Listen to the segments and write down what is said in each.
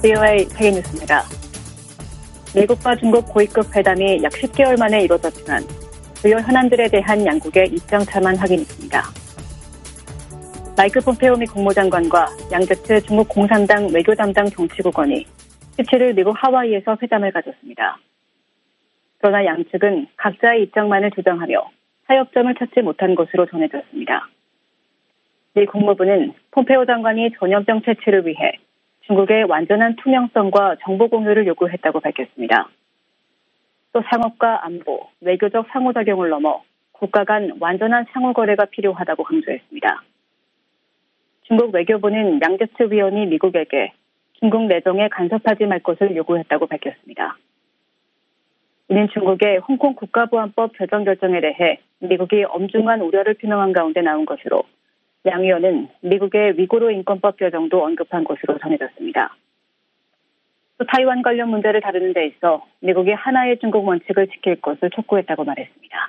VOA 세계뉴스입니다. 미국과 중국 고위급 회담이 약 10개월 만에 이루어졌지만 주요 현안들에 대한 양국의 입장차만 확인했습니다. 마이크 폼페오 미 국무장관과 양제츠 중국 공산당 외교 담당 정치국원이 17일 미국 하와이에서 회담을 가졌습니다. 그러나 양측은 각자의 입장만을 주장하며 타협점을 찾지 못한 것으로 전해졌습니다. 미 국무부는 폼페오 장관이 전염병 퇴치를 위해 중국의 완전한 투명성과 정보 공유를 요구했다고 밝혔습니다. 또 상업과 안보, 외교적 상호작용을 넘어 국가 간 완전한 상호거래가 필요하다고 강조했습니다. 중국 외교부는 양제츠 위원이 미국에게 중국 내정에 간섭하지 말 것을 요구했다고 밝혔습니다. 이는 중국의 홍콩 국가보안법 제정 결정에 대해 미국이 엄중한 우려를 표명한 가운데 나온 것으로 양 의원은 미국의 위구르 인권법 개정도 언급한 것으로 전해졌습니다. 또 타이완 관련 문제를 다루는 데 있어 미국이 하나의 중국 원칙을 지킬 것을 촉구했다고 말했습니다.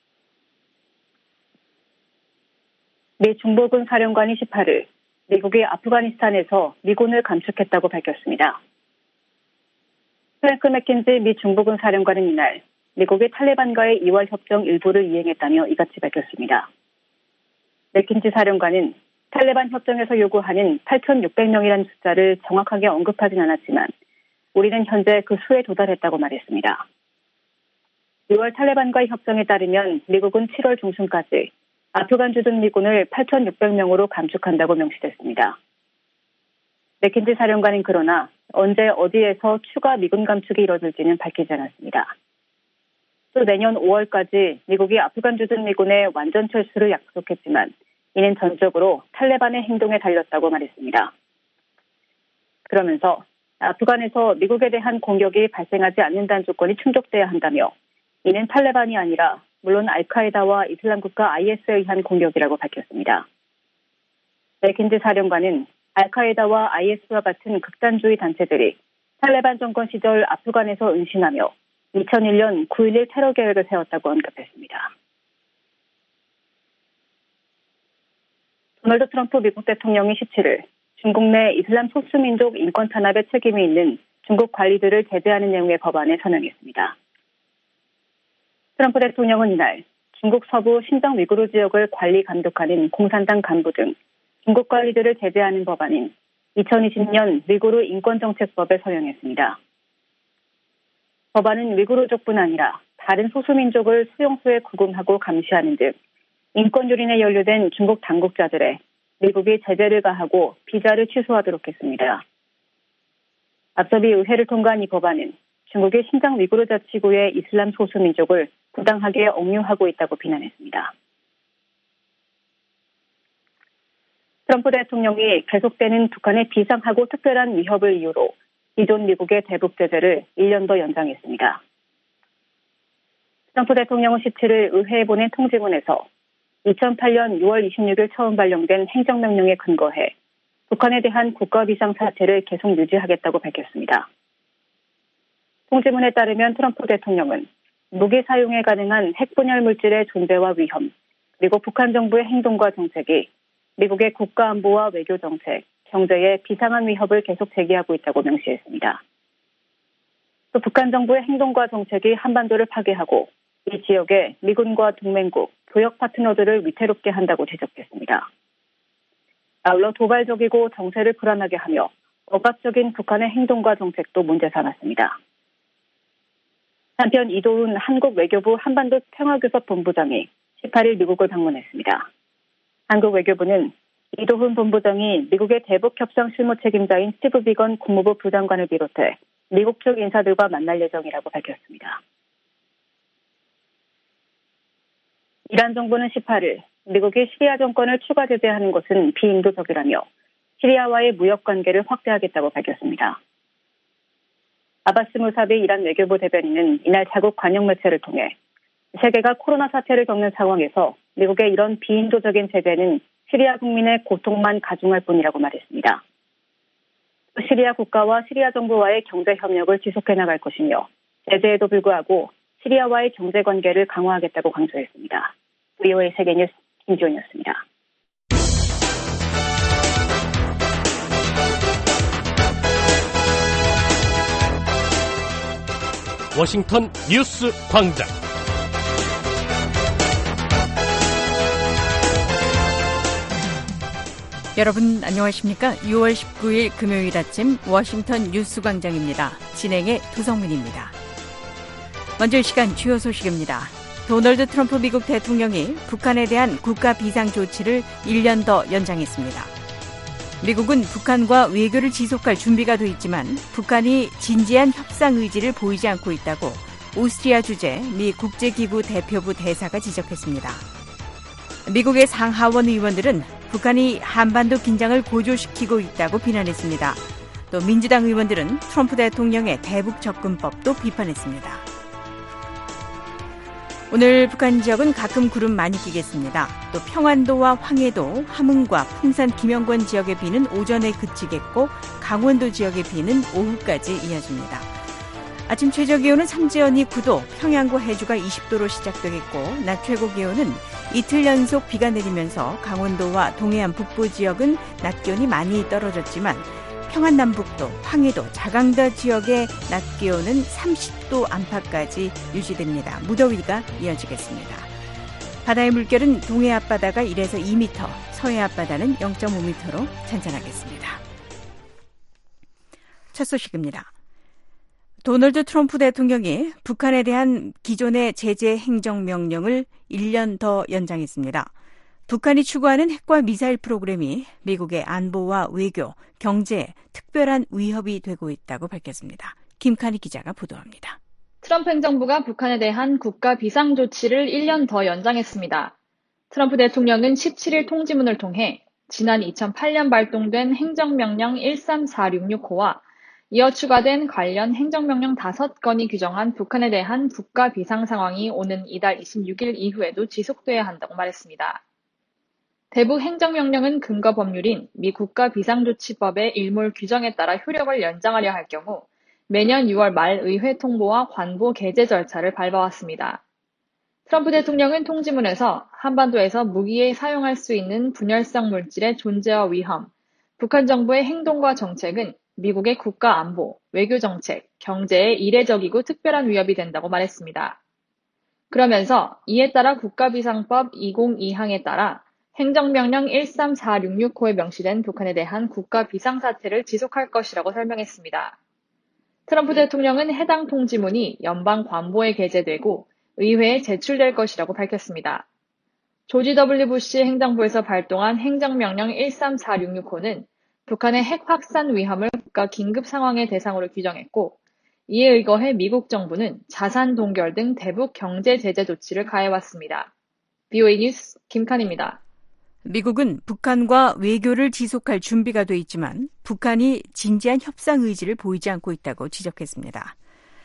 미 중보군 사령관이 18일 미국이 아프가니스탄에서 미군을 감축했다고 밝혔습니다. 프랭크 맥킨지 미 중보군 사령관은 이날 미국이 탈레반과의 이월 협정 일부를 이행했다며 이같이 밝혔습니다. 맥킨지 사령관은 탈레반 협정에서 요구하는 8,600명이라는 숫자를 정확하게 언급하진 않았지만 우리는 현재 그 수에 도달했다고 말했습니다. 6월 탈레반과의 협정에 따르면 미국은 7월 중순까지 아프간 주둔 미군을 8,600명으로 감축한다고 명시됐습니다. 맥킨지 사령관은 그러나 언제 어디에서 추가 미군 감축이 이뤄질지는 밝히지 않았습니다. 또 내년 5월까지 미국이 아프간 주둔 미군의 완전 철수를 약속했지만 이는 전적으로 탈레반의 행동에 달렸다고 말했습니다. 그러면서 아프간에서 미국에 대한 공격이 발생하지 않는다는 조건이 충족돼야 한다며 이는 탈레반이 아니라 물론 알카에다와 이슬람국가 IS에 의한 공격이라고 밝혔습니다. 맥킨지 사령관은 알카에다와 IS와 같은 극단주의 단체들이 탈레반 정권 시절 아프간에서 은신하며 2001년 9.11 테러 계획을 세웠다고 언급했습니다. 도널드 트럼프 미국 대통령이 17일 중국 내 이슬람 소수민족 인권 탄압에 책임이 있는 중국 관리들을 제재하는 내용의 법안에 서명했습니다. 트럼프 대통령은 이날 중국 서부 신장 위구르 지역을 관리 감독하는 공산당 간부 등 중국 관리들을 제재하는 법안인 2020년 위구르 인권정책법에 서명했습니다. 법안은 위구르족뿐 아니라 다른 소수민족을 수용소에 구금하고 감시하는 등 인권 유린에 연루된 중국 당국자들의 미국이 제재를 가하고 비자를 취소하도록 했습니다. 앞서 미 의회를 통과한 이 법안은 중국이 신장 위구르 자치구의 이슬람 소수민족을 부당하게 억류하고 있다고 비난했습니다. 트럼프 대통령이 계속되는 북한의 비상하고 특별한 위협을 이유로 기존 미국의 대북 제재를 1년 더 연장했습니다. 트럼프 대통령은 17일 의회에 보낸 통지문에서 2008년 6월 26일 처음 발령된 행정명령에 근거해 북한에 대한 국가 비상 사태를 계속 유지하겠다고 밝혔습니다. 통지문에 따르면 트럼프 대통령은 무기 사용에 가능한 핵분열 물질의 존재와 위험, 그리고 북한 정부의 행동과 정책이 미국의 국가안보와 외교정책, 경제에 비상한 위협을 계속 제기하고 있다고 명시했습니다. 또 북한 정부의 행동과 정책이 한반도를 파괴하고 이 지역의 미군과 동맹국, 교역 파트너들을 위태롭게 한다고 지적했습니다. 아울러 도발적이고 정세를 불안하게 하며 억압적인 북한의 행동과 정책도 문제 삼았습니다. 한편 이도훈 한국 외교부 한반도 평화교섭 본부장이 18일 미국을 방문했습니다. 한국 외교부는 이도훈 본부장이 미국의 대북 협상 실무 책임자인 스티브 비건 국무부 부장관을 비롯해 미국 측 인사들과 만날 예정이라고 밝혔습니다. 이란 정부는 18일 미국이 시리아 정권을 추가 제재하는 것은 비인도적이라며 시리아와의 무역 관계를 확대하겠다고 밝혔습니다. 아바스 무사비 이란 외교부 대변인은 이날 자국 관영 매체를 통해 세계가 코로나 사태를 겪는 상황에서 미국의 이런 비인도적인 제재는 시리아 국민의 고통만 가중할 뿐이라고 말했습니다. 시리아 국가와 시리아 정부와의 경제 협력을 지속해 나갈 것이며 제재에도 불구하고 시리아와의 경제 관계를 강화하겠다고 강조했습니다. VOA 세계뉴스 김지원이었습니다. 워싱턴 뉴스 광장. 여러분 안녕하십니까? 6월 19일 금요일 아침 워싱턴 뉴스 광장입니다. 진행의 두성민입니다. 먼저 이 시간 주요 소식입니다. 도널드 트럼프 미국 대통령이 북한에 대한 국가 비상 조치를 1년 더 연장했습니다. 미국은 북한과 외교를 지속할 준비가 돼 있지만 북한이 진지한 협상 의지를 보이지 않고 있다고 오스트리아 주재 미 국제기구 대표부 대사가 지적했습니다. 미국의 상하원 의원들은 북한이 한반도 긴장을 고조시키고 있다고 비난했습니다. 또 민주당 의원들은 트럼프 대통령의 대북 접근법도 비판했습니다. 오늘 북한 지역은 가끔 구름 많이 끼겠습니다. 또 평안도와 황해도, 함흥과 풍산, 김영권 지역의 비는 오전에 그치겠고 강원도 지역의 비는 오후까지 이어집니다. 아침 최저 기온은 삼지연이 9도, 평양과 해주가 20도로 시작되겠고 낮 최고 기온은 이틀 연속 비가 내리면서 강원도와 동해안 북부 지역은 낮 기온이 많이 떨어졌지만 평안 남북도, 황해도, 자강다 지역의 낮 기온은 30도 안팎까지 유지됩니다. 무더위가 이어지겠습니다. 바다의 물결은 동해 앞바다가 1에서 2m, 서해 앞바다는 0.5m로 잔잔하겠습니다. 첫 소식입니다. 도널드 트럼프 대통령이 북한에 대한 기존의 제재 행정명령을 1년 더 연장했습니다. 북한이 추구하는 핵과 미사일 프로그램이 미국의 안보와 외교, 경제에 특별한 위협이 되고 있다고 밝혔습니다. 김칸희 기자가 보도합니다. 트럼프 행정부가 북한에 대한 국가 비상조치를 1년 더 연장했습니다. 트럼프 대통령은 17일 통지문을 통해 지난 2008년 발동된 행정명령 134665와 이어 추가된 관련 행정명령 5건이 규정한 북한에 대한 국가 비상 상황이 오는 이달 26일 이후에도 지속돼야 한다고 말했습니다. 대북 행정명령은 근거 법률인 미 국가비상조치법의 일몰 규정에 따라 효력을 연장하려 할 경우 매년 6월 말 의회 통보와 관보 개재 절차를 밟아왔습니다. 트럼프 대통령은 통지문에서 한반도에서 무기에 사용할 수 있는 분열성 물질의 존재와 위험, 북한 정부의 행동과 정책은 미국의 국가 안보, 외교 정책, 경제에 이례적이고 특별한 위협이 된다고 말했습니다. 그러면서 이에 따라 국가비상법 202항에 따라 행정명령 134665에 명시된 북한에 대한 국가 비상사태를 지속할 것이라고 설명했습니다. 트럼프 대통령은 해당 통지문이 연방 관보에 게재되고 의회에 제출될 것이라고 밝혔습니다. 조지 W. 부시 행정부에서 발동한 행정명령 134665는 북한의 핵 확산 위험을 국가 긴급 상황의 대상으로 규정했고 이에 의거해 미국 정부는 자산 동결 등 대북 경제 제재 조치를 가해왔습니다. BOA 뉴스 김칸입니다. 미국은 북한과 외교를 지속할 준비가 돼 있지만 북한이 진지한 협상 의지를 보이지 않고 있다고 지적했습니다.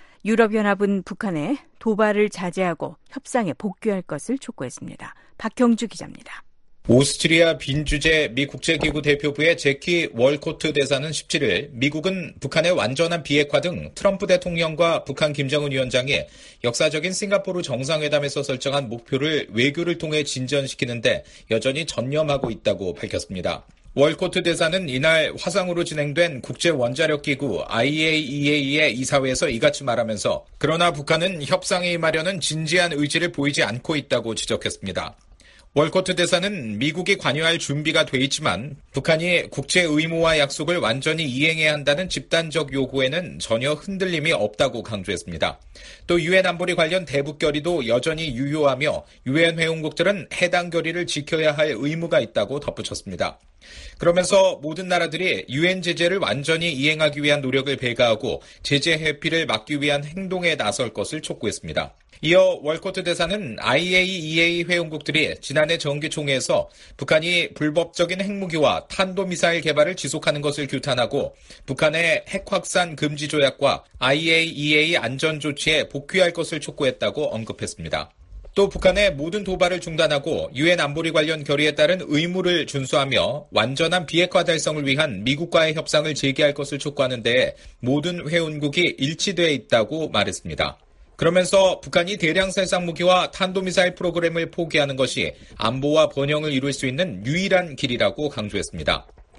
유럽연합은 북한에 도발을 자제하고 협상에 복귀할 것을 촉구했습니다. 박경주 기자입니다. 오스트리아 빈 주재 미 국제기구 대표부의 제키 월코트 대사는 17일 미국은 북한의 완전한 비핵화 등 트럼프 대통령과 북한 김정은 위원장이 역사적인 싱가포르 정상회담에서 설정한 목표를 외교를 통해 진전시키는데 여전히 전념하고 있다고 밝혔습니다. 월코트 대사는 이날 화상으로 진행된 국제원자력기구 IAEA의 이사회에서 이같이 말하면서 그러나 북한은 협상에 임하려는 진지한 의지를 보이지 않고 있다고 지적했습니다. 월코트 대사는 미국이 관여할 준비가 돼 있지만 북한이 국제 의무와 약속을 완전히 이행해야 한다는 집단적 요구에는 전혀 흔들림이 없다고 강조했습니다. 또 유엔 안보리 관련 대북 결의도 여전히 유효하며 유엔 회원국들은 해당 결의를 지켜야 할 의무가 있다고 덧붙였습니다. 그러면서 모든 나라들이 유엔 제재를 완전히 이행하기 위한 노력을 배가하고 제재 회피를 막기 위한 행동에 나설 것을 촉구했습니다. 이어 월코트 대사는 IAEA 회원국들이 지난해 정기총회에서 북한이 불법적인 핵무기와 탄도미사일 개발을 지속하는 것을 규탄하고 북한의 핵 확산 금지 조약과 IAEA 안전조치에 복귀할 것을 촉구했다고 언급했습니다. 또 북한의 모든 도발을 중단하고 유엔 안보리 관련 결의에 따른 의무를 준수하며 완전한 비핵화 달성을 위한 미국과의 협상을 재개할 것을 촉구하는 데에 모든 회원국이 일치되어 있다고 말했습니다. 그러면서 북한이 대량 살상 무기와 탄도미사일 프로그램을 포기하는 것이 안보와 번영을 이룰 수 있는 유일한 길이라고 강조했습니다.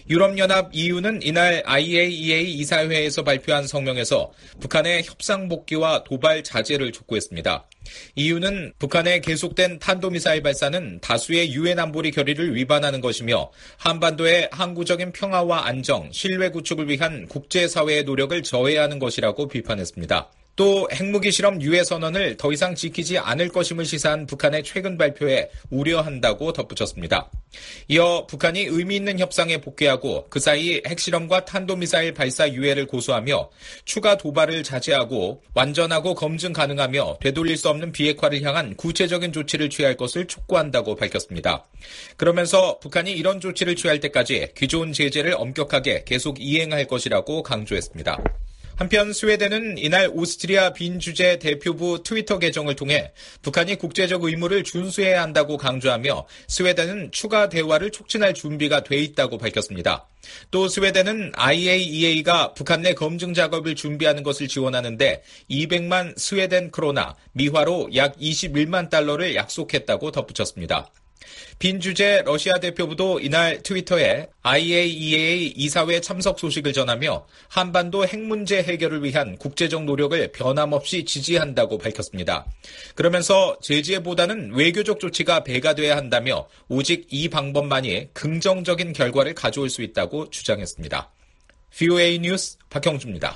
유럽연합 EU는 이날 IAEA 이사회에서 발표한 성명에서 북한의 협상 복귀와 도발 자제를 촉구했습니다. EU는 북한의 계속된 탄도미사일 발사는 다수의 유엔 안보리 결의를 위반하는 것이며 한반도의 항구적인 평화와 안정, 신뢰 구축을 위한 국제사회의 노력을 저해하는 것이라고 비판했습니다. 또 핵무기 실험 유예 선언을 더 이상 지키지 않을 것임을 시사한 북한의 최근 발표에 우려한다고 덧붙였습니다. 이어 북한이 의미 있는 협상에 복귀하고 그 사이 핵실험과 탄도미사일 발사 유예를 고수하며 추가 도발을 자제하고 완전하고 검증 가능하며 되돌릴 수 없는 비핵화를 향한 구체적인 조치를 취할 것을 촉구한다고 밝혔습니다. 그러면서 북한이 이런 조치를 취할 때까지 기존 제재를 엄격하게 계속 이행할 것이라고 강조했습니다. 한편 스웨덴은 이날 오스트리아 빈 주재 대표부 트위터 계정을 통해 북한이 국제적 의무를 준수해야 한다고 강조하며 스웨덴은 추가 대화를 촉진할 준비가 돼 있다고 밝혔습니다. 또 스웨덴은 IAEA가 북한 내 검증 작업을 준비하는 것을 지원하는데 200만 스웨덴 크로나, 미화로 약 21만 달러를 약속했다고 덧붙였습니다. 빈 주재 러시아 대표부도 이날 트위터에 IAEA 이사회 참석 소식을 전하며 한반도 핵 문제 해결을 위한 국제적 노력을 변함없이 지지한다고 밝혔습니다. 그러면서 제재보다는 외교적 조치가 배가돼야 한다며 오직 이 방법만이 긍정적인 결과를 가져올 수 있다고 주장했습니다. VOA 뉴스 박형주입니다.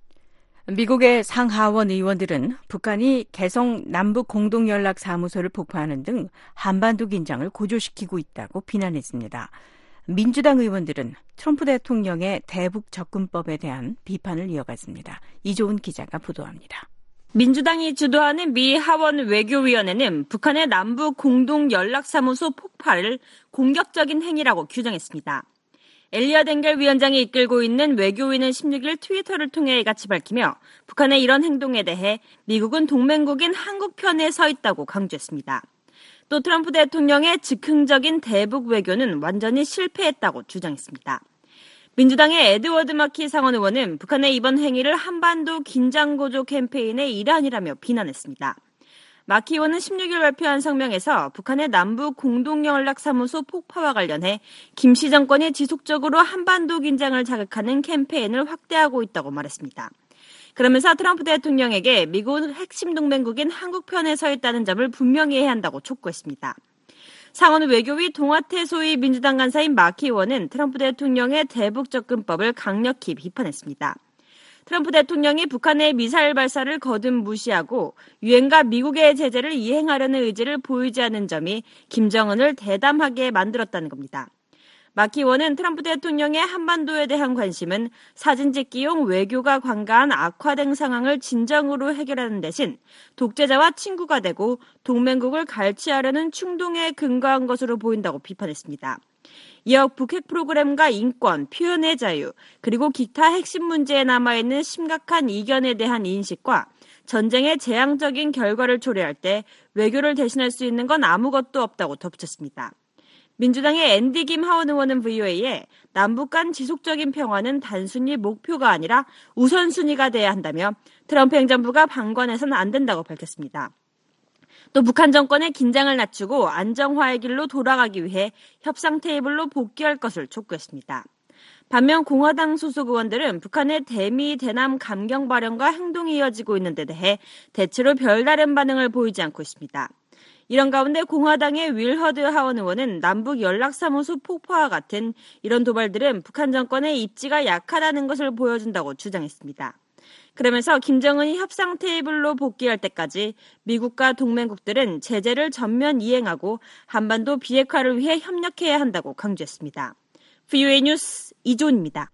미국의 상하원 의원들은 북한이 개성 남북공동연락사무소를 폭파하는 등 한반도 긴장을 고조시키고 있다고 비난했습니다. 민주당 의원들은 트럼프 대통령의 대북 접근법에 대한 비판을 이어갔습니다. 이조은 기자가 보도합니다. 민주당이 주도하는 미 하원 외교위원회는 북한의 남북공동연락사무소 폭파를 공격적인 행위라고 규정했습니다. 엘리엇 엥겔 위원장이 이끌고 있는 외교위는 16일 트위터를 통해 이같이 밝히며 북한의 이런 행동에 대해 미국은 동맹국인 한국 편에 서 있다고 강조했습니다. 또 트럼프 대통령의 즉흥적인 대북 외교는 완전히 실패했다고 주장했습니다. 민주당의 에드워드 마키 상원 의원은 북한의 이번 행위를 한반도 긴장고조 캠페인의 일환이라며 비난했습니다. 마키 의원은 16일 발표한 성명에서 북한의 남북 공동연락사무소 폭파와 관련해 김씨 정권이 지속적으로 한반도 긴장을 자극하는 캠페인을 확대하고 있다고 말했습니다. 그러면서 트럼프 대통령에게 미국 핵심 동맹국인 한국 편에 서 있다는 점을 분명히 해야 한다고 촉구했습니다. 상원 외교위 동아태 소위 민주당 간사인 마키 의원은 트럼프 대통령의 대북 접근법을 강력히 비판했습니다. 트럼프 대통령이 북한의 미사일 발사를 거듭 무시하고 유엔과 미국의 제재를 이행하려는 의지를 보이지 않는 점이 김정은을 대담하게 만들었다는 겁니다. 마키 의원은 트럼프 대통령의 한반도에 대한 관심은 사진 찍기용 외교가 관가한 악화된 상황을 진정으로 해결하는 대신 독재자와 친구가 되고 동맹국을 갈취하려는 충동에 근거한 것으로 보인다고 비판했습니다. 이어 북핵 프로그램과 인권, 표현의 자유, 그리고 기타 핵심 문제에 남아있는 심각한 이견에 대한 인식과 전쟁의 재앙적인 결과를 초래할 때 외교를 대신할 수 있는 건 아무것도 없다고 덧붙였습니다. 민주당의 앤디 김 하원 의원은 VOA에 남북 간 지속적인 평화는 단순히 목표가 아니라 우선순위가 돼야 한다며 트럼프 행정부가 방관해서는 안 된다고 밝혔습니다. 또 북한 정권의 긴장을 낮추고 안정화의 길로 돌아가기 위해 협상 테이블로 복귀할 것을 촉구했습니다. 반면 공화당 소속 의원들은 북한의 대미 대남 감경 발언과 행동이 이어지고 있는 데 대해 대체로 별다른 반응을 보이지 않고 있습니다. 이런 가운데 공화당의 윌허드 하원 의원은 남북 연락사무소 폭파와 같은 이런 도발들은 북한 정권의 입지가 약하다는 것을 보여준다고 주장했습니다. 그러면서 김정은이 협상 테이블로 복귀할 때까지 미국과 동맹국들은 제재를 전면 이행하고 한반도 비핵화를 위해 협력해야 한다고 강조했습니다. VOA 뉴스 이조은입니다.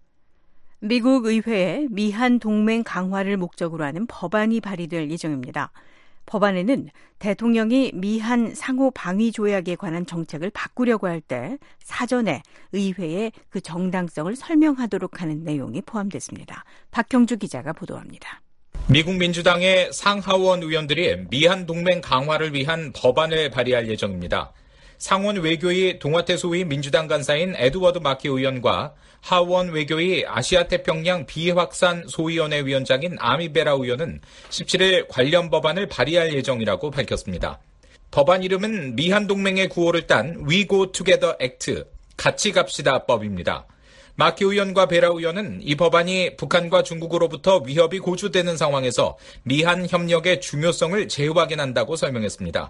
미국 의회에 미한 동맹 강화를 목적으로 하는 법안이 발의될 예정입니다. 법안에는 대통령이 미한 상호 방위 조약에 관한 정책을 바꾸려고 할 때 사전에 의회에 그 정당성을 설명하도록 하는 내용이 포함됐습니다. 박형주 기자가 보도합니다. 미국 민주당의 상하원 의원들이 미한 동맹 강화를 위한 법안을 발의할 예정입니다. 상원 외교위 동아태 소위 민주당 간사인 에드워드 마키 의원과 하원 외교위 아시아태평양 비확산 소위원회 위원장인 아미 베라 의원은 17일 관련 법안을 발의할 예정이라고 밝혔습니다. 법안 이름은 미한 동맹의 구호를 딴 We Go Together Act, 같이 갑시다 법입니다. 마키 의원과 베라 의원은 이 법안이 북한과 중국으로부터 위협이 고조되는 상황에서 미한 협력의 중요성을 재확인한다고 설명했습니다.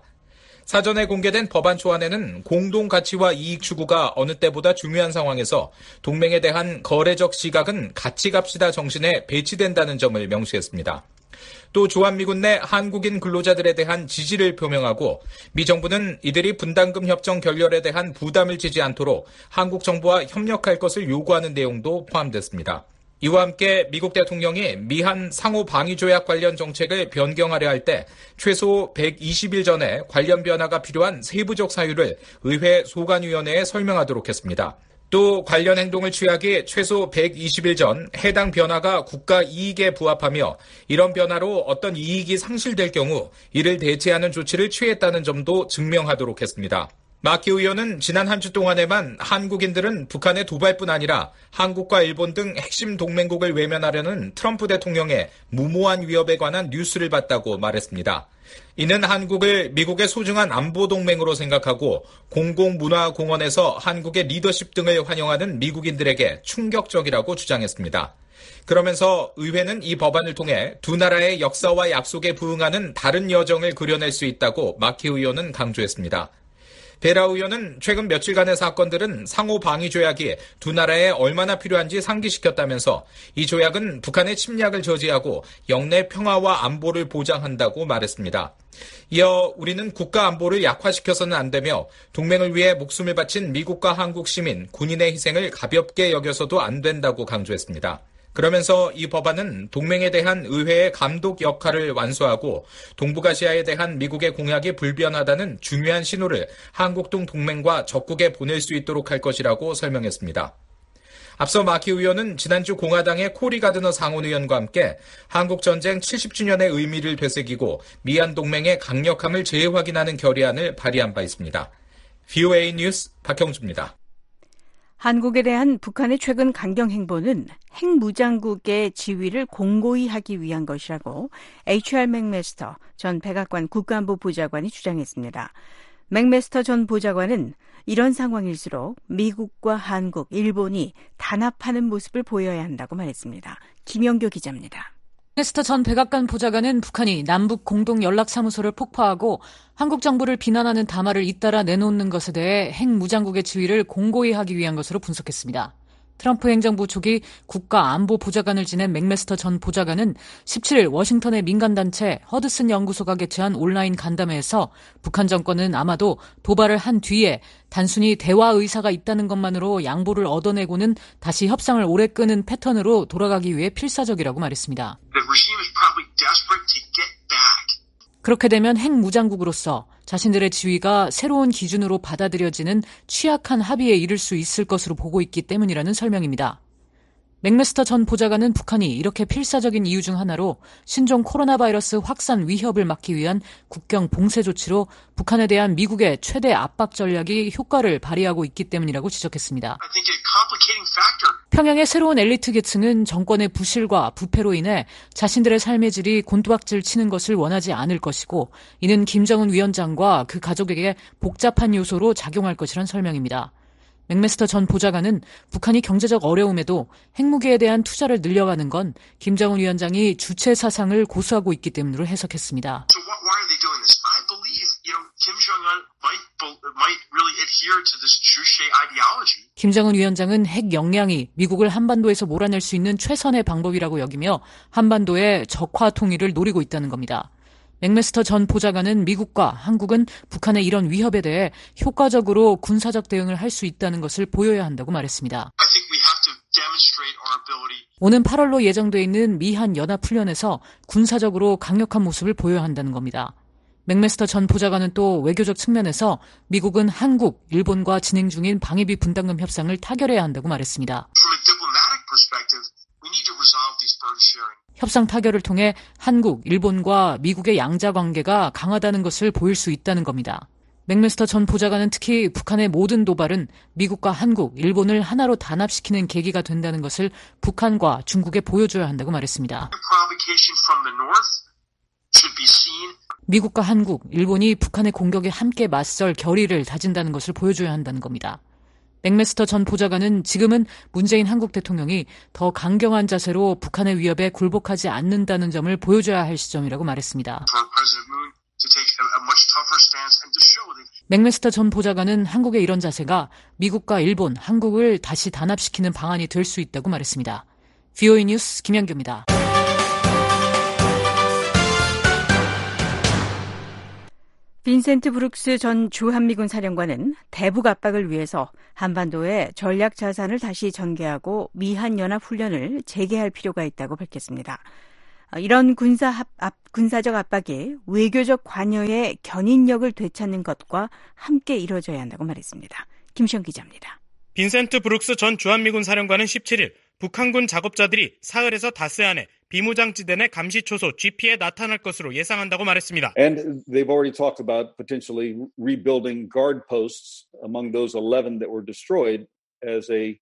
사전에 공개된 법안 초안에는 공동 가치와 이익 추구가 어느 때보다 중요한 상황에서 동맹에 대한 거래적 시각은 같이 갑시다 정신에 배치된다는 점을 명시했습니다. 또 주한미군 내 한국인 근로자들에 대한 지지를 표명하고 미 정부는 이들이 분담금 협정 결렬에 대한 부담을 지지 않도록 한국 정부와 협력할 것을 요구하는 내용도 포함됐습니다. 이와 함께 미국 대통령이 미한 상호 방위 조약 관련 정책을 변경하려 할 때 최소 120일 전에 관련 변화가 필요한 세부적 사유를 의회 소관위원회에 설명하도록 했습니다. 또 관련 행동을 취하기 최소 120일 전 해당 변화가 국가 이익에 부합하며 이런 변화로 어떤 이익이 상실될 경우 이를 대체하는 조치를 취했다는 점도 증명하도록 했습니다. 마키 의원은 지난 한 주 동안에만 한국인들은 북한의 도발뿐 아니라 한국과 일본 등 핵심 동맹국을 외면하려는 트럼프 대통령의 무모한 위협에 관한 뉴스를 봤다고 말했습니다. 이는 한국을 미국의 소중한 안보 동맹으로 생각하고 공공문화공원에서 한국의 리더십 등을 환영하는 미국인들에게 충격적이라고 주장했습니다. 그러면서 의회는 이 법안을 통해 두 나라의 역사와 약속에 부응하는 다른 여정을 그려낼 수 있다고 마키 의원은 강조했습니다. 베라 의원은 최근 며칠간의 사건들은 상호 방위 조약이 두 나라에 얼마나 필요한지 상기시켰다면서 이 조약은 북한의 침략을 저지하고 영내 평화와 안보를 보장한다고 말했습니다. 이어 우리는 국가 안보를 약화시켜서는 안 되며 동맹을 위해 목숨을 바친 미국과 한국 시민, 군인의 희생을 가볍게 여겨서도 안 된다고 강조했습니다. 그러면서 이 법안은 동맹에 대한 의회의 감독 역할을 완수하고 동북아시아에 대한 미국의 공약이 불변하다는 중요한 신호를 한국 등 동맹과 적국에 보낼 수 있도록 할 것이라고 설명했습니다. 앞서 마키 의원은 지난주 공화당의 코리 가드너 상원의원과 함께 한국전쟁 70주년의 의미를 되새기고 미한 동맹의 강력함을 재확인하는 결의안을 발의한 바 있습니다. VOA 뉴스 박형주입니다. 한국에 대한 북한의 최근 강경 행보는 핵무장국의 지위를 공고히 하기 위한 것이라고 HR 맥메스터 전 백악관 국가안보 보좌관이 주장했습니다. 맥메스터 전 보좌관은 이런 상황일수록 미국과 한국, 일본이 단합하는 모습을 보여야 한다고 말했습니다. 김영교 기자입니다. 맥메스터 전 백악관 보좌관은 북한이 남북 공동연락사무소를 폭파하고 한국 정부를 비난하는 담화를 잇따라 내놓는 것에 대해 핵무장국의 지위를 공고히 하기 위한 것으로 분석했습니다. 트럼프 행정부 초기 국가안보보좌관을 지낸 맥메스터 전 보좌관은 17일 워싱턴의 민간단체 허드슨 연구소가 개최한 온라인 간담회에서 북한 정권은 아마도 도발을 한 뒤에 단순히 대화 의사가 있다는 것만으로 양보를 얻어내고는 다시 협상을 오래 끄는 패턴으로 돌아가기 위해 필사적이라고 말했습니다. 그렇게 되면 핵무장국으로서 자신들의 지위가 새로운 기준으로 받아들여지는 취약한 합의에 이를 수 있을 것으로 보고 있기 때문이라는 설명입니다. 맥메스터 전 보좌관은 북한이 이렇게 필사적인 이유 중 하나로 신종 코로나 바이러스 확산 위협을 막기 위한 국경 봉쇄 조치로 북한에 대한 미국의 최대 압박 전략이 효과를 발휘하고 있기 때문이라고 지적했습니다. 평양의 새로운 엘리트 계층은 정권의 부실과 부패로 인해 자신들의 삶의 질이 곤두박질 치는 것을 원하지 않을 것이고 이는 김정은 위원장과 그 가족에게 복잡한 요소로 작용할 것이란 설명입니다. 맥메스터 전 보좌관은 북한이 경제적 어려움에도 핵무기에 대한 투자를 늘려가는 건 김정은 위원장이 주체 사상을 고수하고 있기 때문으로 해석했습니다. 김정은 위원장은 핵 역량이 미국을 한반도에서 몰아낼 수 있는 최선의 방법이라고 여기며 한반도의 적화 통일을 노리고 있다는 겁니다. 맥메스터 전 보좌관은 미국과 한국은 북한의 이런 위협에 대해 효과적으로 군사적 대응을 할 수 있다는 것을 보여야 한다고 말했습니다. 오는 8월로 예정돼 있는 미한 연합훈련에서 군사적으로 강력한 모습을 보여야 한다는 겁니다. 맥메스터 전 보좌관은 또 외교적 측면에서 미국은 한국, 일본과 진행 중인 방위비 분담금 협상을 타결해야 한다고 말했습니다. 협상 타결을 통해 한국, 일본과 미국의 양자 관계가 강하다는 것을 보일 수 있다는 겁니다. 맥메스터 전 보좌관은 특히 북한의 모든 도발은 미국과 한국, 일본을 하나로 단합시키는 계기가 된다는 것을 북한과 중국에 보여줘야 한다고 말했습니다. 미국과 한국, 일본이 북한의 공격에 함께 맞설 결의를 다진다는 것을 보여줘야 한다는 겁니다. 맥메스터 전 보좌관은 지금은 문재인 한국 대통령이 더 강경한 자세로 북한의 위협에 굴복하지 않는다는 점을 보여줘야 할 시점이라고 말했습니다. 맥메스터 전 보좌관은 한국의 이런 자세가 미국과 일본, 한국을 다시 단합시키는 방안이 될 수 있다고 말했습니다. VOA 뉴스 김연규입니다. 빈센트 브룩스 전 주한미군 사령관은 대북 압박을 위해서 한반도에 전략 자산을 다시 전개하고 미한연합훈련을 재개할 필요가 있다고 밝혔습니다. 이런 군사적 압박이 외교적 관여의 견인력을 되찾는 것과 함께 이루어져야 한다고 말했습니다. 김시영 기자입니다. 빈센트 브룩스 전 주한미군 사령관은 17일 북한군 작업자들이 사흘에서 닷새 안에 비무장지대 내 감시초소 GP에 나타날 것으로 예상한다고 말했습니다. And they've already talked about potentially rebuilding guard posts among those 11 that were destroyed as a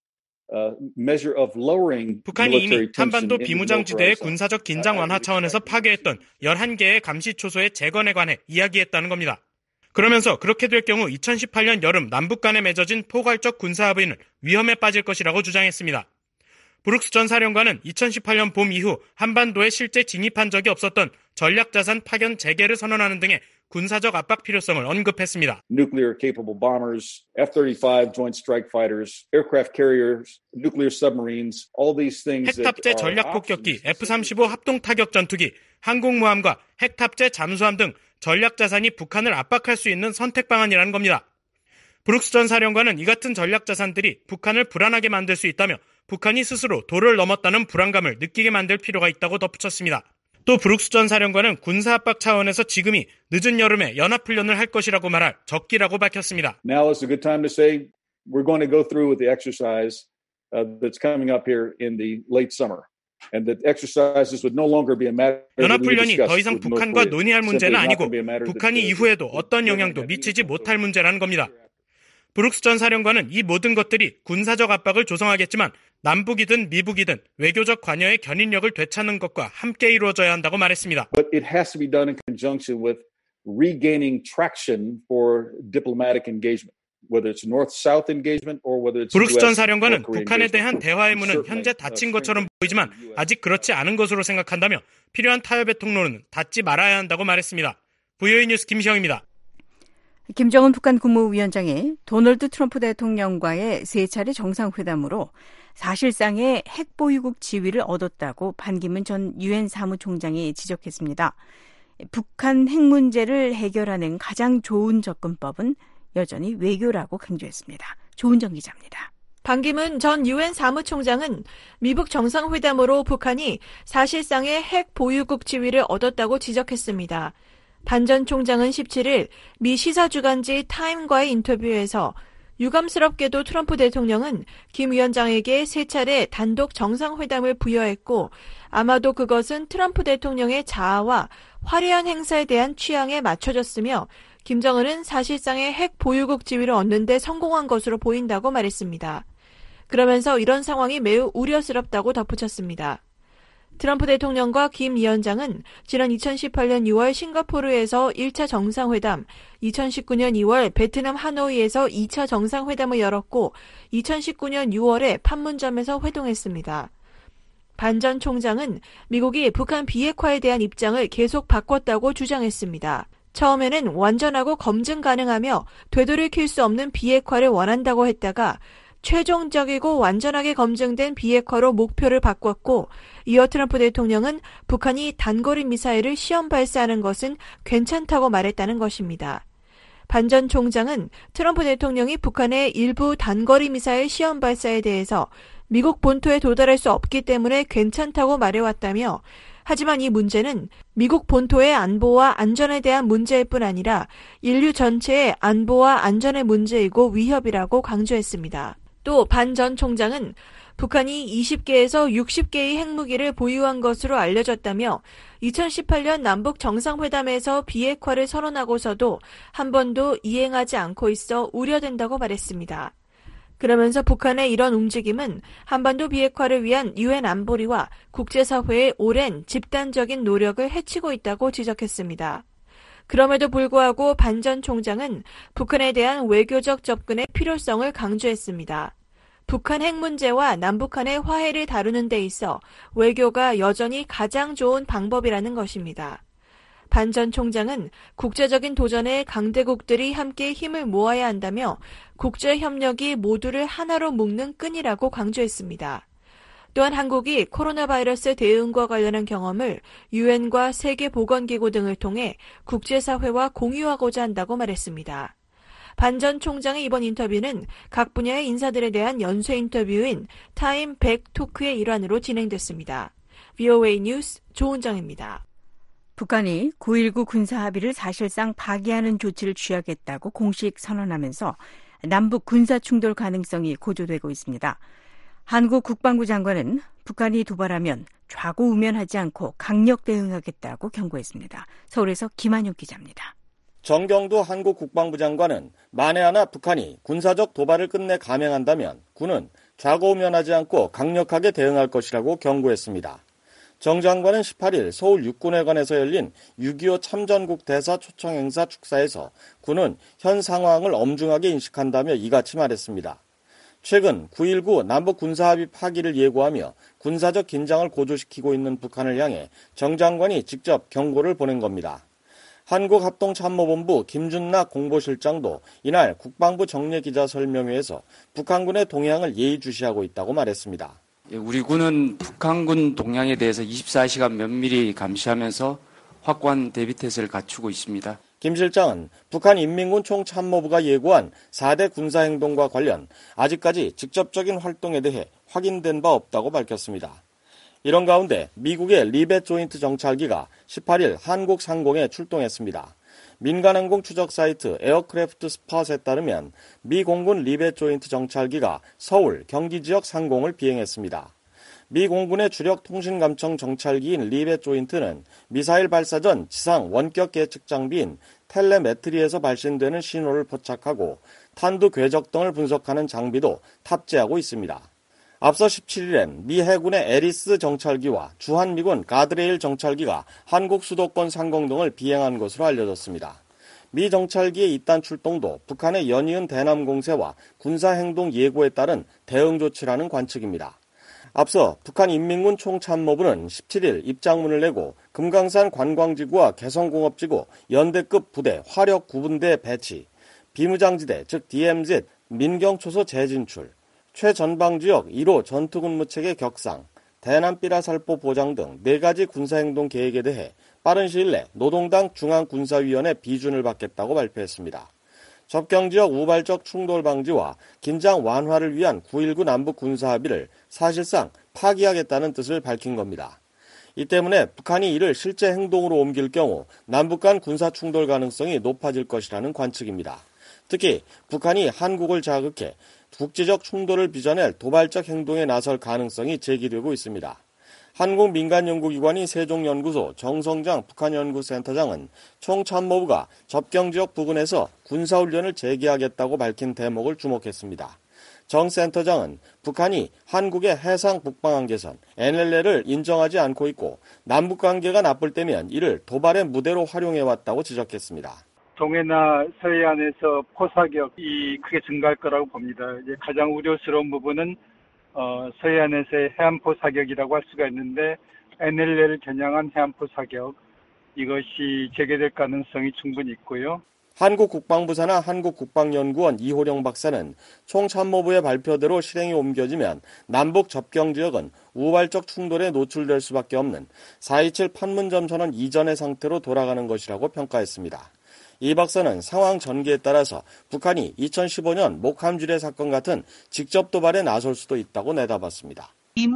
measure of lowering 북한이 이미 한반도 비무장지대의 군사적 긴장 완화 차원에서 파괴했던 11개의 감시초소의 재건에 관해 이야기했다는 겁니다. 그러면서 그렇게 될 경우 2018년 여름 남북 간에 맺어진 포괄적 군사합의는 위험에 빠질 것이라고 주장했습니다. 브룩스 전 사령관은 2018년 봄 이후 한반도에 실제 진입한 적이 없었던 전략자산 파견 재개를 선언하는 등의 군사적 압박 필요성을 언급했습니다. Nuclear capable bombers, F-35 joint strike fighters, aircraft carriers, nuclear submarines, all these things. 핵탑재 전략 폭격기, F-35 합동 타격 전투기, 항공모함과 핵탑재 잠수함 등 전략 자산이 북한을 압박할 수 있는 선택 방안이라는 겁니다. 브룩스 전 사령관은 이 같은 전략 자산들이 북한을 불안하게 만들 수 있다며 북한이 스스로 도를 넘었다는 불안감을 느끼게 만들 필요가 있다고 덧붙였습니다. 또 브룩스 전 사령관은 군사 압박 차원에서 지금이 늦은 여름에 연합훈련을 할 것이라고 말할 적기라고 밝혔습니다. Now is a good time to say we're going to go through with the exercise that's coming up here in the late summer. And that exercises would no longer be a matter. 연합훈련이 더 이상 북한과 논의할 문제는 아니고 북한이 이후에도 어떤 영향도 미치지 못할 문제라는 겁니다. 브룩스 전 사령관은 이 모든 것들이 군사적 압박을 조성하겠지만 남북이든 미북이든 외교적 관여의 견인력을 되찾는 것과 함께 이루어져야 한다고 말했습니다. But it has to be done in conjunction with regaining traction for diplomatic engagement. Whether it's north-south engagement or whether it's 브룩스 전 사령관은 북한에 대한 대화의 문은 현재 닫힌 것처럼 보이지만 아직 그렇지 않은 것으로 생각한다며 필요한 타협의 통로는 닫지 말아야 한다고 말했습니다. VOA 뉴스 김시영입니다. 김정은 북한 국무위원장이 도널드 트럼프 대통령과의 3차례 정상회담으로 사실상의 핵보유국 지위를 얻었다고 반기문 전 유엔 사무총장이 지적했습니다. 북한 핵 문제를 해결하는 가장 좋은 접근법은 여전히 외교라고 강조했습니다. 조은정 기자입니다. 반기문 전 유엔 사무총장은 미북 정상회담으로 북한이 사실상의 핵 보유국 지위를 얻었다고 지적했습니다. 반 전 총장은 17일 미 시사주간지 타임과의 인터뷰에서 유감스럽게도 트럼프 대통령은 김 위원장에게 3차례 단독 정상회담을 부여했고 아마도 그것은 트럼프 대통령의 자아와 화려한 행사에 대한 취향에 맞춰졌으며 김정은은 사실상의 핵 보유국 지위를 얻는 데 성공한 것으로 보인다고 말했습니다. 그러면서 이런 상황이 매우 우려스럽다고 덧붙였습니다. 트럼프 대통령과 김 위원장은 지난 2018년 6월 싱가포르에서 1차 정상회담, 2019년 2월 베트남 하노이에서 2차 정상회담을 열었고 2019년 6월에 판문점에서 회동했습니다. 반 전 총장은 미국이 북한 비핵화에 대한 입장을 계속 바꿨다고 주장했습니다. 처음에는 완전하고 검증 가능하며 되돌이킬 수 없는 비핵화를 원한다고 했다가 최종적이고 완전하게 검증된 비핵화로 목표를 바꿨고 이어 트럼프 대통령은 북한이 단거리 미사일을 시험 발사하는 것은 괜찮다고 말했다는 것입니다. 반 전 총장은 트럼프 대통령이 북한의 일부 단거리 미사일 시험 발사에 대해서 미국 본토에 도달할 수 없기 때문에 괜찮다고 말해왔다며 하지만 이 문제는 미국 본토의 안보와 안전에 대한 문제일 뿐 아니라 인류 전체의 안보와 안전의 문제이고 위협이라고 강조했습니다. 또 반 전 총장은 북한이 20개에서 60개의 핵무기를 보유한 것으로 알려졌다며 2018년 남북 정상회담에서 비핵화를 선언하고서도 한 번도 이행하지 않고 있어 우려된다고 말했습니다. 그러면서 북한의 이런 움직임은 한반도 비핵화를 위한 유엔 안보리와 국제사회의 오랜 집단적인 노력을 해치고 있다고 지적했습니다. 그럼에도 불구하고 반 전 총장은 북한에 대한 외교적 접근의 필요성을 강조했습니다. 북한 핵 문제와 남북한의 화해를 다루는 데 있어 외교가 여전히 가장 좋은 방법이라는 것입니다. 반 전 총장은 국제적인 도전에 강대국들이 함께 힘을 모아야 한다며 국제협력이 모두를 하나로 묶는 끈이라고 강조했습니다. 또한 한국이 코로나 바이러스 대응과 관련한 경험을 유엔과 세계보건기구 등을 통해 국제사회와 공유하고자 한다고 말했습니다. 반 전 총장의 이번 인터뷰는 각 분야의 인사들에 대한 연쇄 인터뷰인 타임 100 토크의 일환으로 진행됐습니다. VOA 뉴스 조은정입니다. 북한이 9.19 군사합의를 사실상 파기하는 조치를 취하겠다고 공식 선언하면서 남북 군사 충돌 가능성이 고조되고 있습니다. 한국 국방부 장관은 북한이 도발하면 좌고우면하지 않고 강력 대응하겠다고 경고했습니다. 서울에서 김한용 기자입니다. 정경두 한국 국방부 장관은 만에 하나 북한이 군사적 도발을 끝내 감행한다면 군은 좌고우면하지 않고 강력하게 대응할 것이라고 경고했습니다. 정 장관은 18일 서울 육군회관에서 열린 6.25 참전국 대사 초청 행사 축사에서 군은 현 상황을 엄중하게 인식한다며 이같이 말했습니다. 최근 9.19 남북 군사합의 파기를 예고하며 군사적 긴장을 고조시키고 있는 북한을 향해 정 장관이 직접 경고를 보낸 겁니다. 한국합동참모본부 김준락 공보실장도 이날 국방부 정례기자설명회에서 북한군의 동향을 예의주시하고 있다고 말했습니다. 우리 군은 북한군 동향에 대해서 24시간 면밀히 감시하면서 확고한 대비태세를 갖추고 있습니다. 김 실장은 북한 인민군 총참모부가 예고한 4대 군사행동과 관련 아직까지 직접적인 활동에 대해 확인된 바 없다고 밝혔습니다. 이런 가운데 미국의 리벳 조인트 정찰기가 18일 한국 상공에 출동했습니다. 민간항공 추적 사이트 에어크래프트 스팟에 따르면 미 공군 리벳 조인트 정찰기가 서울, 경기 지역 상공을 비행했습니다. 미 공군의 주력 통신감청 정찰기인 리벳 조인트는 미사일 발사 전 지상 원격 계측 장비인 텔레메트리에서 발신되는 신호를 포착하고 탄두 궤적 등을 분석하는 장비도 탑재하고 있습니다. 앞서 17일엔 미 해군의 에리스 정찰기와 주한미군 가드레일 정찰기가 한국 수도권 상공 등을 비행한 것으로 알려졌습니다. 미 정찰기의 이딴 출동도 북한의 연이은 대남 공세와 군사행동 예고에 따른 대응 조치라는 관측입니다. 앞서 북한 인민군 총참모부는 17일 입장문을 내고 금강산 관광지구와 개성공업지구 연대급 부대 화력 9분대 배치, 비무장지대 즉 DMZ 민경초소 재진출, 최전방지역 1호 전투근무체계 격상, 대남삐라살포 보장 등 4가지 군사행동 계획에 대해 빠른 시일 내 노동당 중앙군사위원회 비준을 받겠다고 발표했습니다. 접경지역 우발적 충돌 방지와 긴장 완화를 위한 9.19 남북 군사합의를 사실상 파기하겠다는 뜻을 밝힌 겁니다. 이 때문에 북한이 이를 실제 행동으로 옮길 경우 남북 간 군사 충돌 가능성이 높아질 것이라는 관측입니다. 특히 북한이 한국을 자극해 국제적 충돌을 빚어낼 도발적 행동에 나설 가능성이 제기되고 있습니다. 한국민간연구기관인 세종연구소 정성장 북한연구센터장은 총참모부가 접경지역 부근에서 군사훈련을 재개하겠다고 밝힌 대목을 주목했습니다. 정 센터장은 북한이 한국의 해상 북방한 개선 NLL을 인정하지 않고 있고 남북관계가 나쁠 때면 이를 도발의 무대로 활용해왔다고 지적했습니다. 동해나 서해안에서 포사격이 크게 증가할 거라고 봅니다. 이제 가장 우려스러운 부분은 서해안에서의 해안포 사격이라고 할 수가 있는데 NLL을 겨냥한 해안포 사격 이것이 재개될 가능성이 충분히 있고요. 한국국방부 산하 한국국방연구원 이호령 박사는 총참모부의 발표대로 실행이 옮겨지면 남북 접경지역은 우발적 충돌에 노출될 수밖에 없는 4.27 판문점 선언 이전의 상태로 돌아가는 것이라고 평가했습니다. 이 박사는 상황 전개에 따라서 북한이 2015년 목함지뢰 사건 같은 직접 도발에 나설 수도 있다고 내다봤습니다.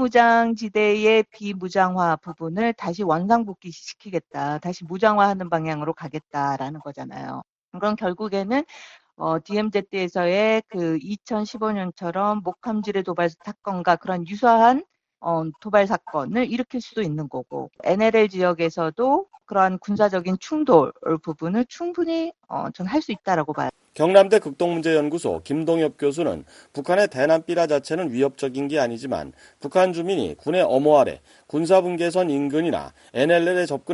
비무장지대의 비무장화 부분을 다시 원상복귀시키겠다, 다시 무장화하는 방향으로 가겠다라는 거잖아요. 그럼 결국에는 DMZ에서의 그 2015년처럼 목함지뢰 도발 사건과 그런 유사한 도발 사건을 일으킬 수도 있는 거고, NLL 지역에서도 그러한 군사적인 충돌 부분을 충분히 전 할 수 있다라고 봐요. 경남대 극동문제연구소 김동엽 교수는 북한의 대남삐라 자체는 위협적인 게 아니지만 북한 주민이 군의 엄호 아래 군사분계선 인근이나 NLL에 접근해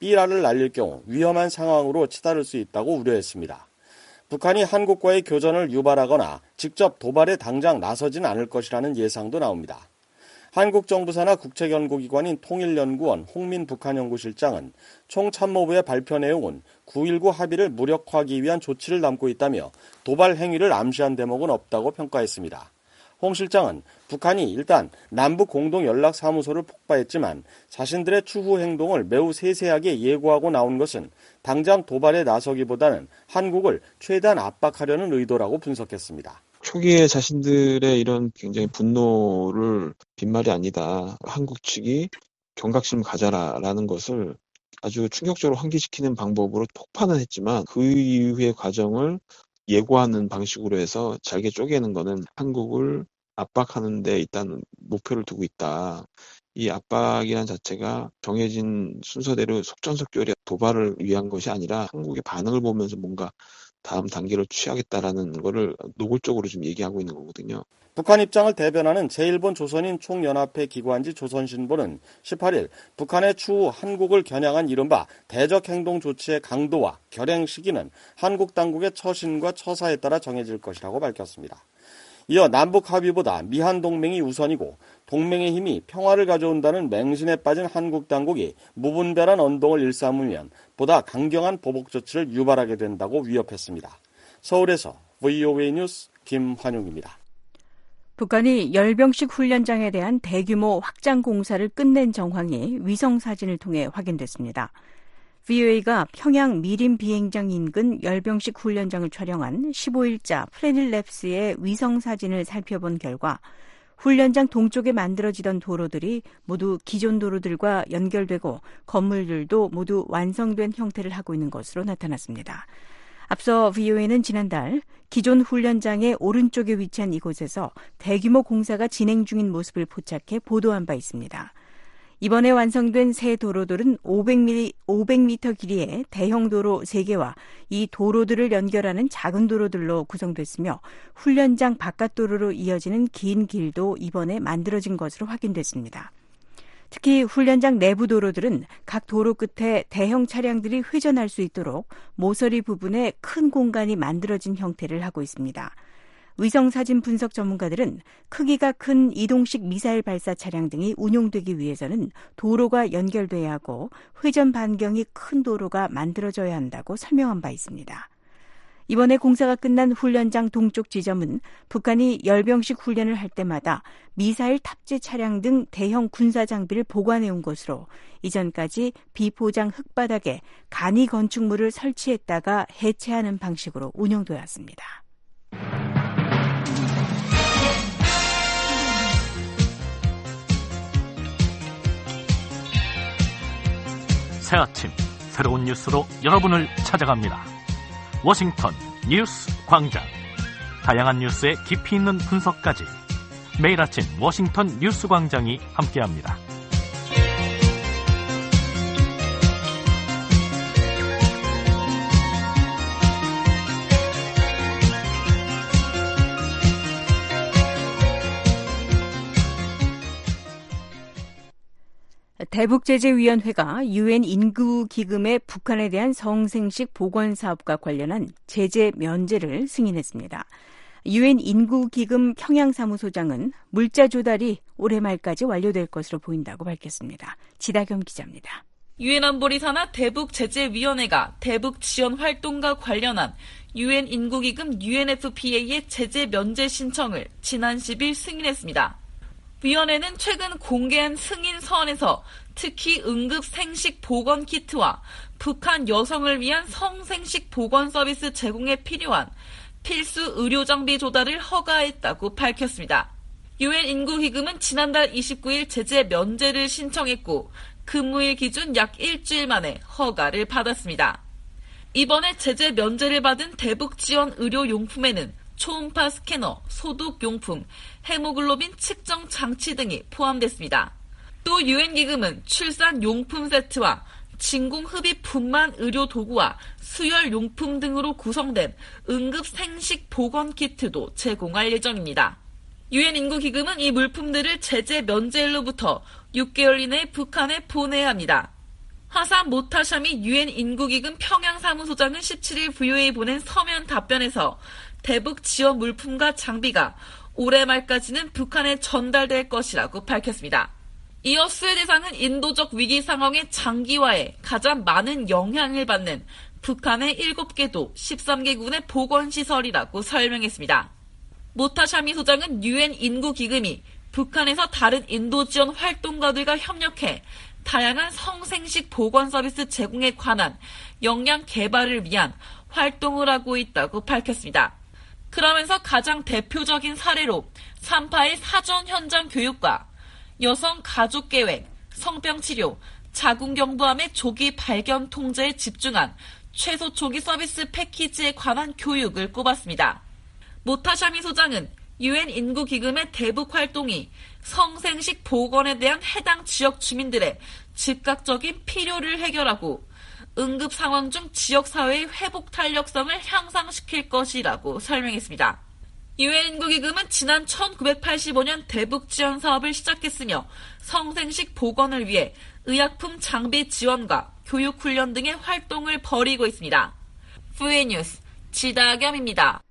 삐라를 날릴 경우 위험한 상황으로 치달을 수 있다고 우려했습니다. 북한이 한국과의 교전을 유발하거나 직접 도발에 당장 나서진 않을 것이라는 예상도 나옵니다. 한국 정부 산하 국책연구기관인 통일연구원 홍민 북한연구실장은 총참모부의 발표 내용은 9.19 합의를 무력화하기 위한 조치를 담고 있다며 도발 행위를 암시한 대목은 없다고 평가했습니다. 홍 실장은 북한이 일단 남북 공동연락사무소를 폭파했지만 자신들의 추후 행동을 매우 세세하게 예고하고 나온 것은 당장 도발에 나서기보다는 한국을 최대한 압박하려는 의도라고 분석했습니다. 초기에 자신들의 이런 굉장히 분노를 빈말이 아니다. 한국 측이 경각심을 가져라라는 것을 아주 충격적으로 환기시키는 방법으로 폭파는 했지만 그 이후의 과정을 예고하는 방식으로 해서 잘게 쪼개는 것은 한국을 압박하는 데 일단 목표를 두고 있다. 이 압박이란 자체가 정해진 순서대로 속전속결의 도발을 위한 것이 아니라 한국의 반응을 보면서 뭔가 다음 단계를 취하겠다라는 거를 노골적으로 좀 얘기하고 있는 거거든요. 북한 입장을 대변하는 제1본 조선인 총연합회 기관지 조선신보는 18일 북한의 추후 한국을 겨냥한 이른바 대적 행동 조치의 강도와 결행 시기는 한국 당국의 처신과 처사에 따라 정해질 것이라고 밝혔습니다. 이어 남북 합의보다 미한 동맹이 우선이고 동맹의 힘이 평화를 가져온다는 맹신에 빠진 한국 당국이 무분별한 언동을 일삼으면 보다 강경한 보복 조치를 유발하게 된다고 위협했습니다. 서울에서 VOA 뉴스 김환용입니다. 북한이 열병식 훈련장에 대한 대규모 확장 공사를 끝낸 정황이 위성사진을 통해 확인됐습니다. VOA가 평양 미림 비행장 인근 열병식 훈련장을 촬영한 15일자 플래닛랩스의 위성사진을 살펴본 결과 훈련장 동쪽에 만들어지던 도로들이 모두 기존 도로들과 연결되고 건물들도 모두 완성된 형태를 하고 있는 것으로 나타났습니다. 앞서 VOA는 지난달 기존 훈련장의 오른쪽에 위치한 이곳에서 대규모 공사가 진행 중인 모습을 포착해 보도한 바 있습니다. 이번에 완성된 새 도로들은 500m 길이의 대형 도로 3개와 이 도로들을 연결하는 작은 도로들로 구성됐으며 훈련장 바깥 도로로 이어지는 긴 길도 이번에 만들어진 것으로 확인됐습니다. 특히 훈련장 내부 도로들은 각 도로 끝에 대형 차량들이 회전할 수 있도록 모서리 부분에 큰 공간이 만들어진 형태를 하고 있습니다. 위성사진 분석 전문가들은 크기가 큰 이동식 미사일 발사 차량 등이 운용되기 위해서는 도로가 연결돼야 하고 회전 반경이 큰 도로가 만들어져야 한다고 설명한 바 있습니다. 이번에 공사가 끝난 훈련장 동쪽 지점은 북한이 열병식 훈련을 할 때마다 미사일 탑재 차량 등 대형 군사 장비를 보관해온 것으로 이전까지 비포장 흙바닥에 간이 건축물을 설치했다가 해체하는 방식으로 운영되었습니다. 새 아침 새로운 뉴스로 여러분을 찾아갑니다. 워싱턴 뉴스 광장. 다양한 뉴스의 깊이 있는 분석까지 매일 아침 워싱턴 뉴스 광장이 함께합니다. 대북제재위원회가 유엔 인구기금의 북한에 대한 성생식 보건사업과 관련한 제재 면제를 승인했습니다. 유엔 인구기금 평양사무소장은 물자 조달이 올해 말까지 완료될 것으로 보인다고 밝혔습니다. 지다겸 기자입니다. 유엔 안보리 산하 대북제재위원회가 대북 지원 활동과 관련한 유엔 인구기금 UNFPA의 제재 면제 신청을 지난 10일 승인했습니다. 위원회는 최근 공개한 승인 서한에서 특히 응급 생식 보건 키트와 북한 여성을 위한 성생식 보건 서비스 제공에 필요한 필수 의료 장비 조달을 허가했다고 밝혔습니다. 유엔 인구기금은 지난달 29일 제재 면제를 신청했고 근무일 기준 약 일주일 만에 허가를 받았습니다. 이번에 제재 면제를 받은 대북 지원 의료용품에는 초음파 스캐너, 소독용품, 헤모글로빈 측정 장치 등이 포함됐습니다. 또 유엔 기금은 출산 용품 세트와 진공 흡입 분만 의료 도구와 수혈 용품 등으로 구성된 응급 생식 보건 키트도 제공할 예정입니다. 유엔 인구 기금은 이 물품들을 제재 면제일로부터 6개월 이내에 북한에 보내야 합니다. 하산 모타샤미 유엔 인구기금 평양사무소장은 17일 VOA에 보낸 서면 답변에서 대북 지원 물품과 장비가 올해 말까지는 북한에 전달될 것이라고 밝혔습니다. 이어 스웨덴상은 인도적 위기 상황의 장기화에 가장 많은 영향을 받는 북한의 7개 도 13개 군의 보건시설이라고 설명했습니다. 모타샤미 소장은 유엔 인구기금이 북한에서 다른 인도 지원 활동가들과 협력해 다양한 성생식 보건 서비스 제공에 관한 역량 개발을 위한 활동을 하고 있다고 밝혔습니다. 그러면서 가장 대표적인 사례로 3·8 사전 현장 교육과 여성 가족 계획, 성병 치료, 자궁경부암의 조기 발견 통제에 집중한 최소 초기 서비스 패키지에 관한 교육을 꼽았습니다. 모타샤미 소장은 유엔 인구기금의 대북 활동이 성생식 보건에 대한 해당 지역 주민들의 즉각적인 필요를 해결하고 응급 상황 중 지역사회의 회복 탄력성을 향상시킬 것이라고 설명했습니다. 유엔 인구기금은 지난 1985년 대북 지원 사업을 시작했으며 성생식 보건을 위해 의약품 장비 지원과 교육 훈련 등의 활동을 벌이고 있습니다. VOA 뉴스 지다겸입니다.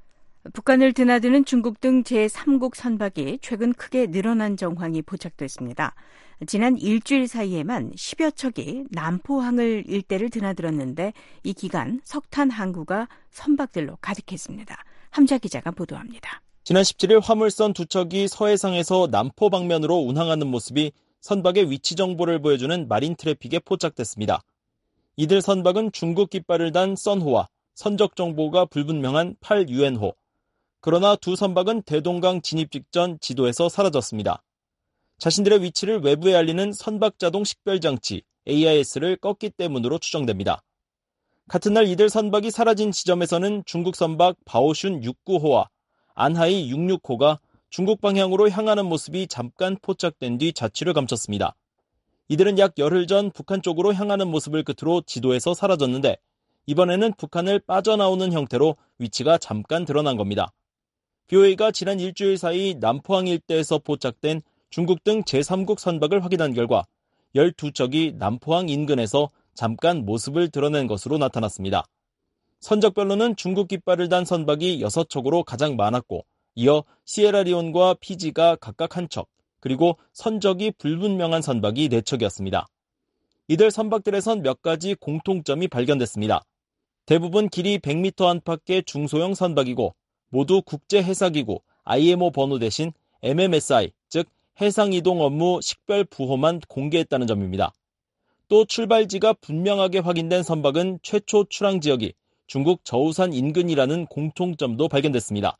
북한을 드나드는 중국 등 제3국 선박이 최근 크게 늘어난 정황이 포착됐습니다. 지난 일주일 사이에만 10여 척이 남포항을 일대를 드나들었는데 이 기간 석탄 항구가 선박들로 가득했습니다. 함자 기자가 보도합니다. 지난 17일 화물선 2척이 서해상에서 남포 방면으로 운항하는 모습이 선박의 위치 정보를 보여주는 마린 트래픽에 포착됐습니다. 이들 선박은 중국 깃발을 단 썬호와 선적 정보가 불분명한 8유엔호. 그러나 두 선박은 대동강 진입 직전 지도에서 사라졌습니다. 자신들의 위치를 외부에 알리는 선박 자동 식별장치 AIS를 껐기 때문으로 추정됩니다. 같은 날 이들 선박이 사라진 지점에서는 중국 선박 바오슌 69호와 안하이 66호가 중국 방향으로 향하는 모습이 잠깐 포착된 뒤 자취를 감췄습니다. 이들은 약 열흘 전 북한 쪽으로 향하는 모습을 끝으로 지도에서 사라졌는데 이번에는 북한을 빠져나오는 형태로 위치가 잠깐 드러난 겁니다. VOA가 지난 일주일 사이 남포항 일대에서 포착된 중국 등 제3국 선박을 확인한 결과 12척이 남포항 인근에서 잠깐 모습을 드러낸 것으로 나타났습니다. 선적별로는 중국 깃발을 단 선박이 6척으로 가장 많았고 이어 시에라리온과 피지가 각각 1척, 그리고 선적이 불분명한 선박이 4척이었습니다. 이들 선박들에선 몇 가지 공통점이 발견됐습니다. 대부분 길이 100m 안팎의 중소형 선박이고 모두 국제해사기구 IMO 번호 대신 MMSI, 즉 해상이동 업무 식별 부호만 공개했다는 점입니다. 또 출발지가 분명하게 확인된 선박은 최초 출항 지역이 중국 저우산 인근이라는 공통점도 발견됐습니다.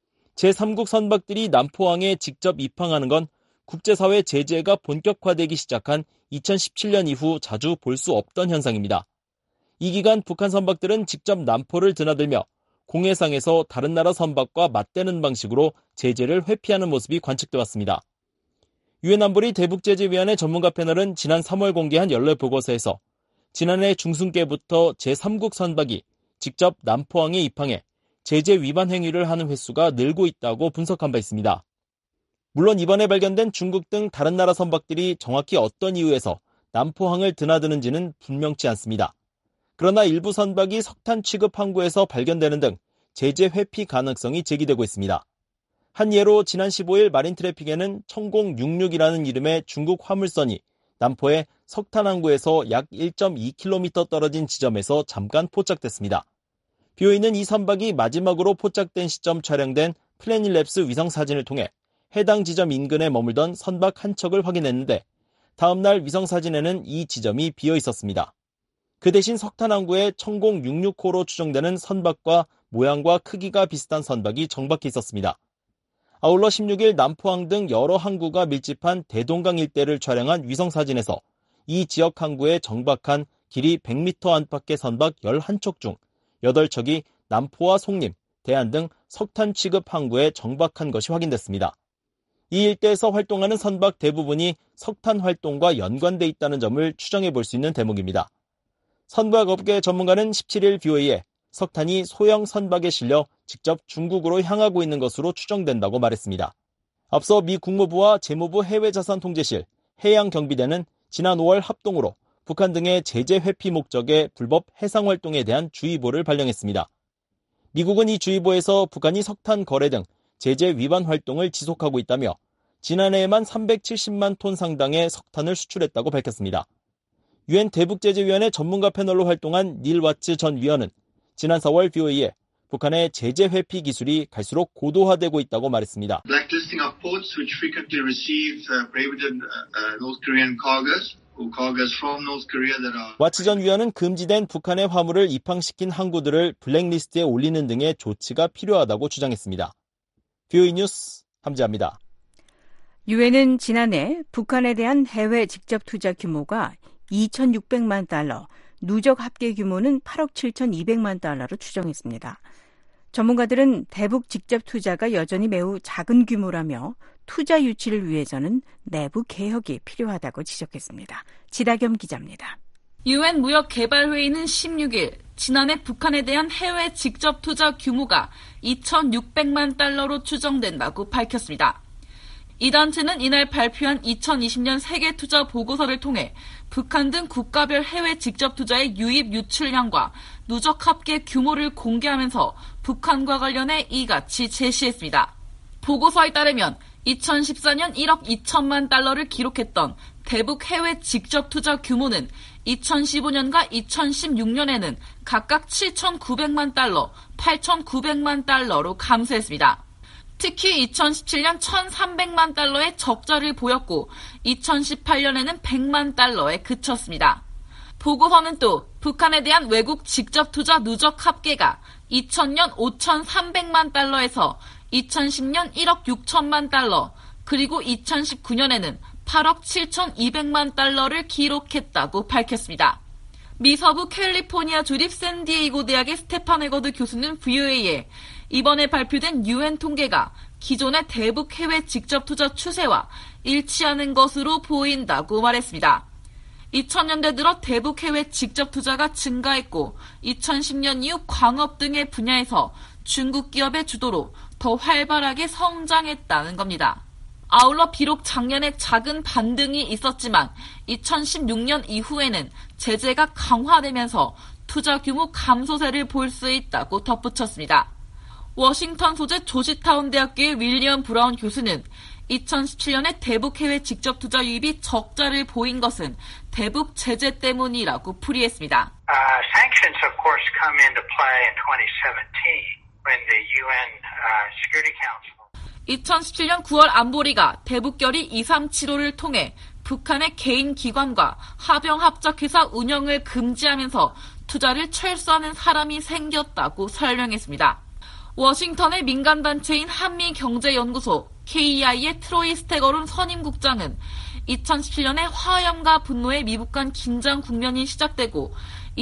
제3국 선박들이 남포항에 직접 입항하는 건 국제사회 제재가 본격화되기 시작한 2017년 이후 자주 볼 수 없던 현상입니다. 이 기간 북한 선박들은 직접 남포를 드나들며 공해상에서 다른 나라 선박과 맞대는 방식으로 제재를 회피하는 모습이 관측돼 왔습니다. 유엔 안보리 대북제재위원회 전문가 패널은 지난 3월 공개한 연례 보고서에서 지난해 중순께부터 제3국 선박이 직접 남포항에 입항해 제재 위반 행위를 하는 횟수가 늘고 있다고 분석한 바 있습니다. 물론 이번에 발견된 중국 등 다른 나라 선박들이 정확히 어떤 이유에서 남포항을 드나드는지는 분명치 않습니다. 그러나 일부 선박이 석탄 취급 항구에서 발견되는 등 제재 회피 가능성이 제기되고 있습니다. 한 예로 지난 15일 마린 트래픽에는 청공66이라는 이름의 중국 화물선이 남포의 석탄 항구에서 약 1.2km 떨어진 지점에서 잠깐 포착됐습니다. VOA는 이 선박이 마지막으로 포착된 시점 촬영된 플래닛랩스 위성 사진을 통해 해당 지점 인근에 머물던 선박 한 척을 확인했는데 다음 날 위성 사진에는 이 지점이 비어 있었습니다. 그 대신 석탄 항구에 청공 66호로 추정되는 선박과 모양과 크기가 비슷한 선박이 정박해 있었습니다. 아울러 16일 남포항 등 여러 항구가 밀집한 대동강 일대를 촬영한 위성 사진에서 이 지역 항구에 정박한 길이 100m 안팎의 선박 11척 중 8척이 남포와 송림, 대안 등 석탄 취급 항구에 정박한 것이 확인됐습니다. 이 일대에서 활동하는 선박 대부분이 석탄 활동과 연관돼 있다는 점을 추정해 볼 수 있는 대목입니다. 선박업계 전문가는 17일 VOA에 석탄이 소형 선박에 실려 직접 중국으로 향하고 있는 것으로 추정된다고 말했습니다. 앞서 미 국무부와 재무부 해외자산통제실, 해양경비대는 지난 5월 합동으로 북한 등의 제재 회피 목적의 불법 해상 활동에 대한 주의보를 발령했습니다. 미국은 이 주의보에서 북한이 석탄 거래 등 제재 위반 활동을 지속하고 있다며 지난해에만 370만 톤 상당의 석탄을 수출했다고 밝혔습니다. 유엔 대북제재위원회 전문가 패널로 활동한 닐 와츠 전 위원은 지난 4월 VOA에 북한의 제재 회피 기술이 갈수록 고도화되고 있다고 말했습니다. Blacklisting of ports which frequently receive prohibited North Korean cargoes or cargoes from North Korea that are. 와츠 전 위원은 금지된 북한의 화물을 입항시킨 항구들을 블랙리스트에 올리는 등의 조치가 필요하다고 주장했습니다. VOA 뉴스 함지아입니다. 유엔은 지난해 북한에 대한 해외 직접 투자 규모가 2,600만 달러, 누적 합계 규모는 8억 7,200만 달러로 추정했습니다. 전문가들은 대북 직접 투자가 여전히 매우 작은 규모라며 투자 유치를 위해서는 내부 개혁이 필요하다고 지적했습니다. 지다겸 기자입니다. 유엔 무역개발회의는 16일 지난해 북한에 대한 해외 직접 투자 규모가 2,600만 달러로 추정된다고 밝혔습니다. 이 단체는 이날 발표한 2020년 세계 투자 보고서를 통해 북한 등 국가별 해외 직접 투자의 유입 유출량과 누적 합계 규모를 공개하면서 북한과 관련해 이같이 제시했습니다. 보고서에 따르면 2014년 1억 2천만 달러를 기록했던 대북 해외 직접 투자 규모는 2015년과 2016년에는 각각 7,900만 달러, 8,900만 달러로 감소했습니다. 특히 2017년 1,300만 달러의 적자를 보였고 2018년에는 100만 달러에 그쳤습니다. 보고서는 또 북한에 대한 외국 직접 투자 누적 합계가 2000년 5,300만 달러에서 2010년 1억 6천만 달러, 그리고 2019년에는 8억 7,200만 달러를 기록했다고 밝혔습니다. 미 서부 캘리포니아 주립 샌디에이고 대학의 스테판 에거드 교수는 VOA에 이번에 발표된 유엔 통계가 기존의 대북 해외 직접 투자 추세와 일치하는 것으로 보인다고 말했습니다. 2000년대 들어 대북 해외 직접 투자가 증가했고 2010년 이후 광업 등의 분야에서 중국 기업의 주도로 더 활발하게 성장했다는 겁니다. 아울러 비록 작년에 작은 반등이 있었지만 2016년 이후에는 제재가 강화되면서 투자 규모 감소세를 볼 수 있다고 덧붙였습니다. 워싱턴 소재 조지타운 대학교의 윌리엄 브라운 교수는 2017년에 대북 해외 직접 투자 유입이 적자를 보인 것은 대북 제재 때문이라고 풀이했습니다. Sanctions, of course, come into play in 2017 when the UN Security Council 2017년 9월 안보리가 대북결의 237호를 통해 북한의 개인 기관과 하병합작회사 운영을 금지하면서 투자를 철수하는 사람이 생겼다고 설명했습니다. 워싱턴의 민간단체인 한미경제연구소 KEI의 트로이 스테거론 선임국장은 2017년에 화염과 분노의 미북 간 긴장 국면이 시작되고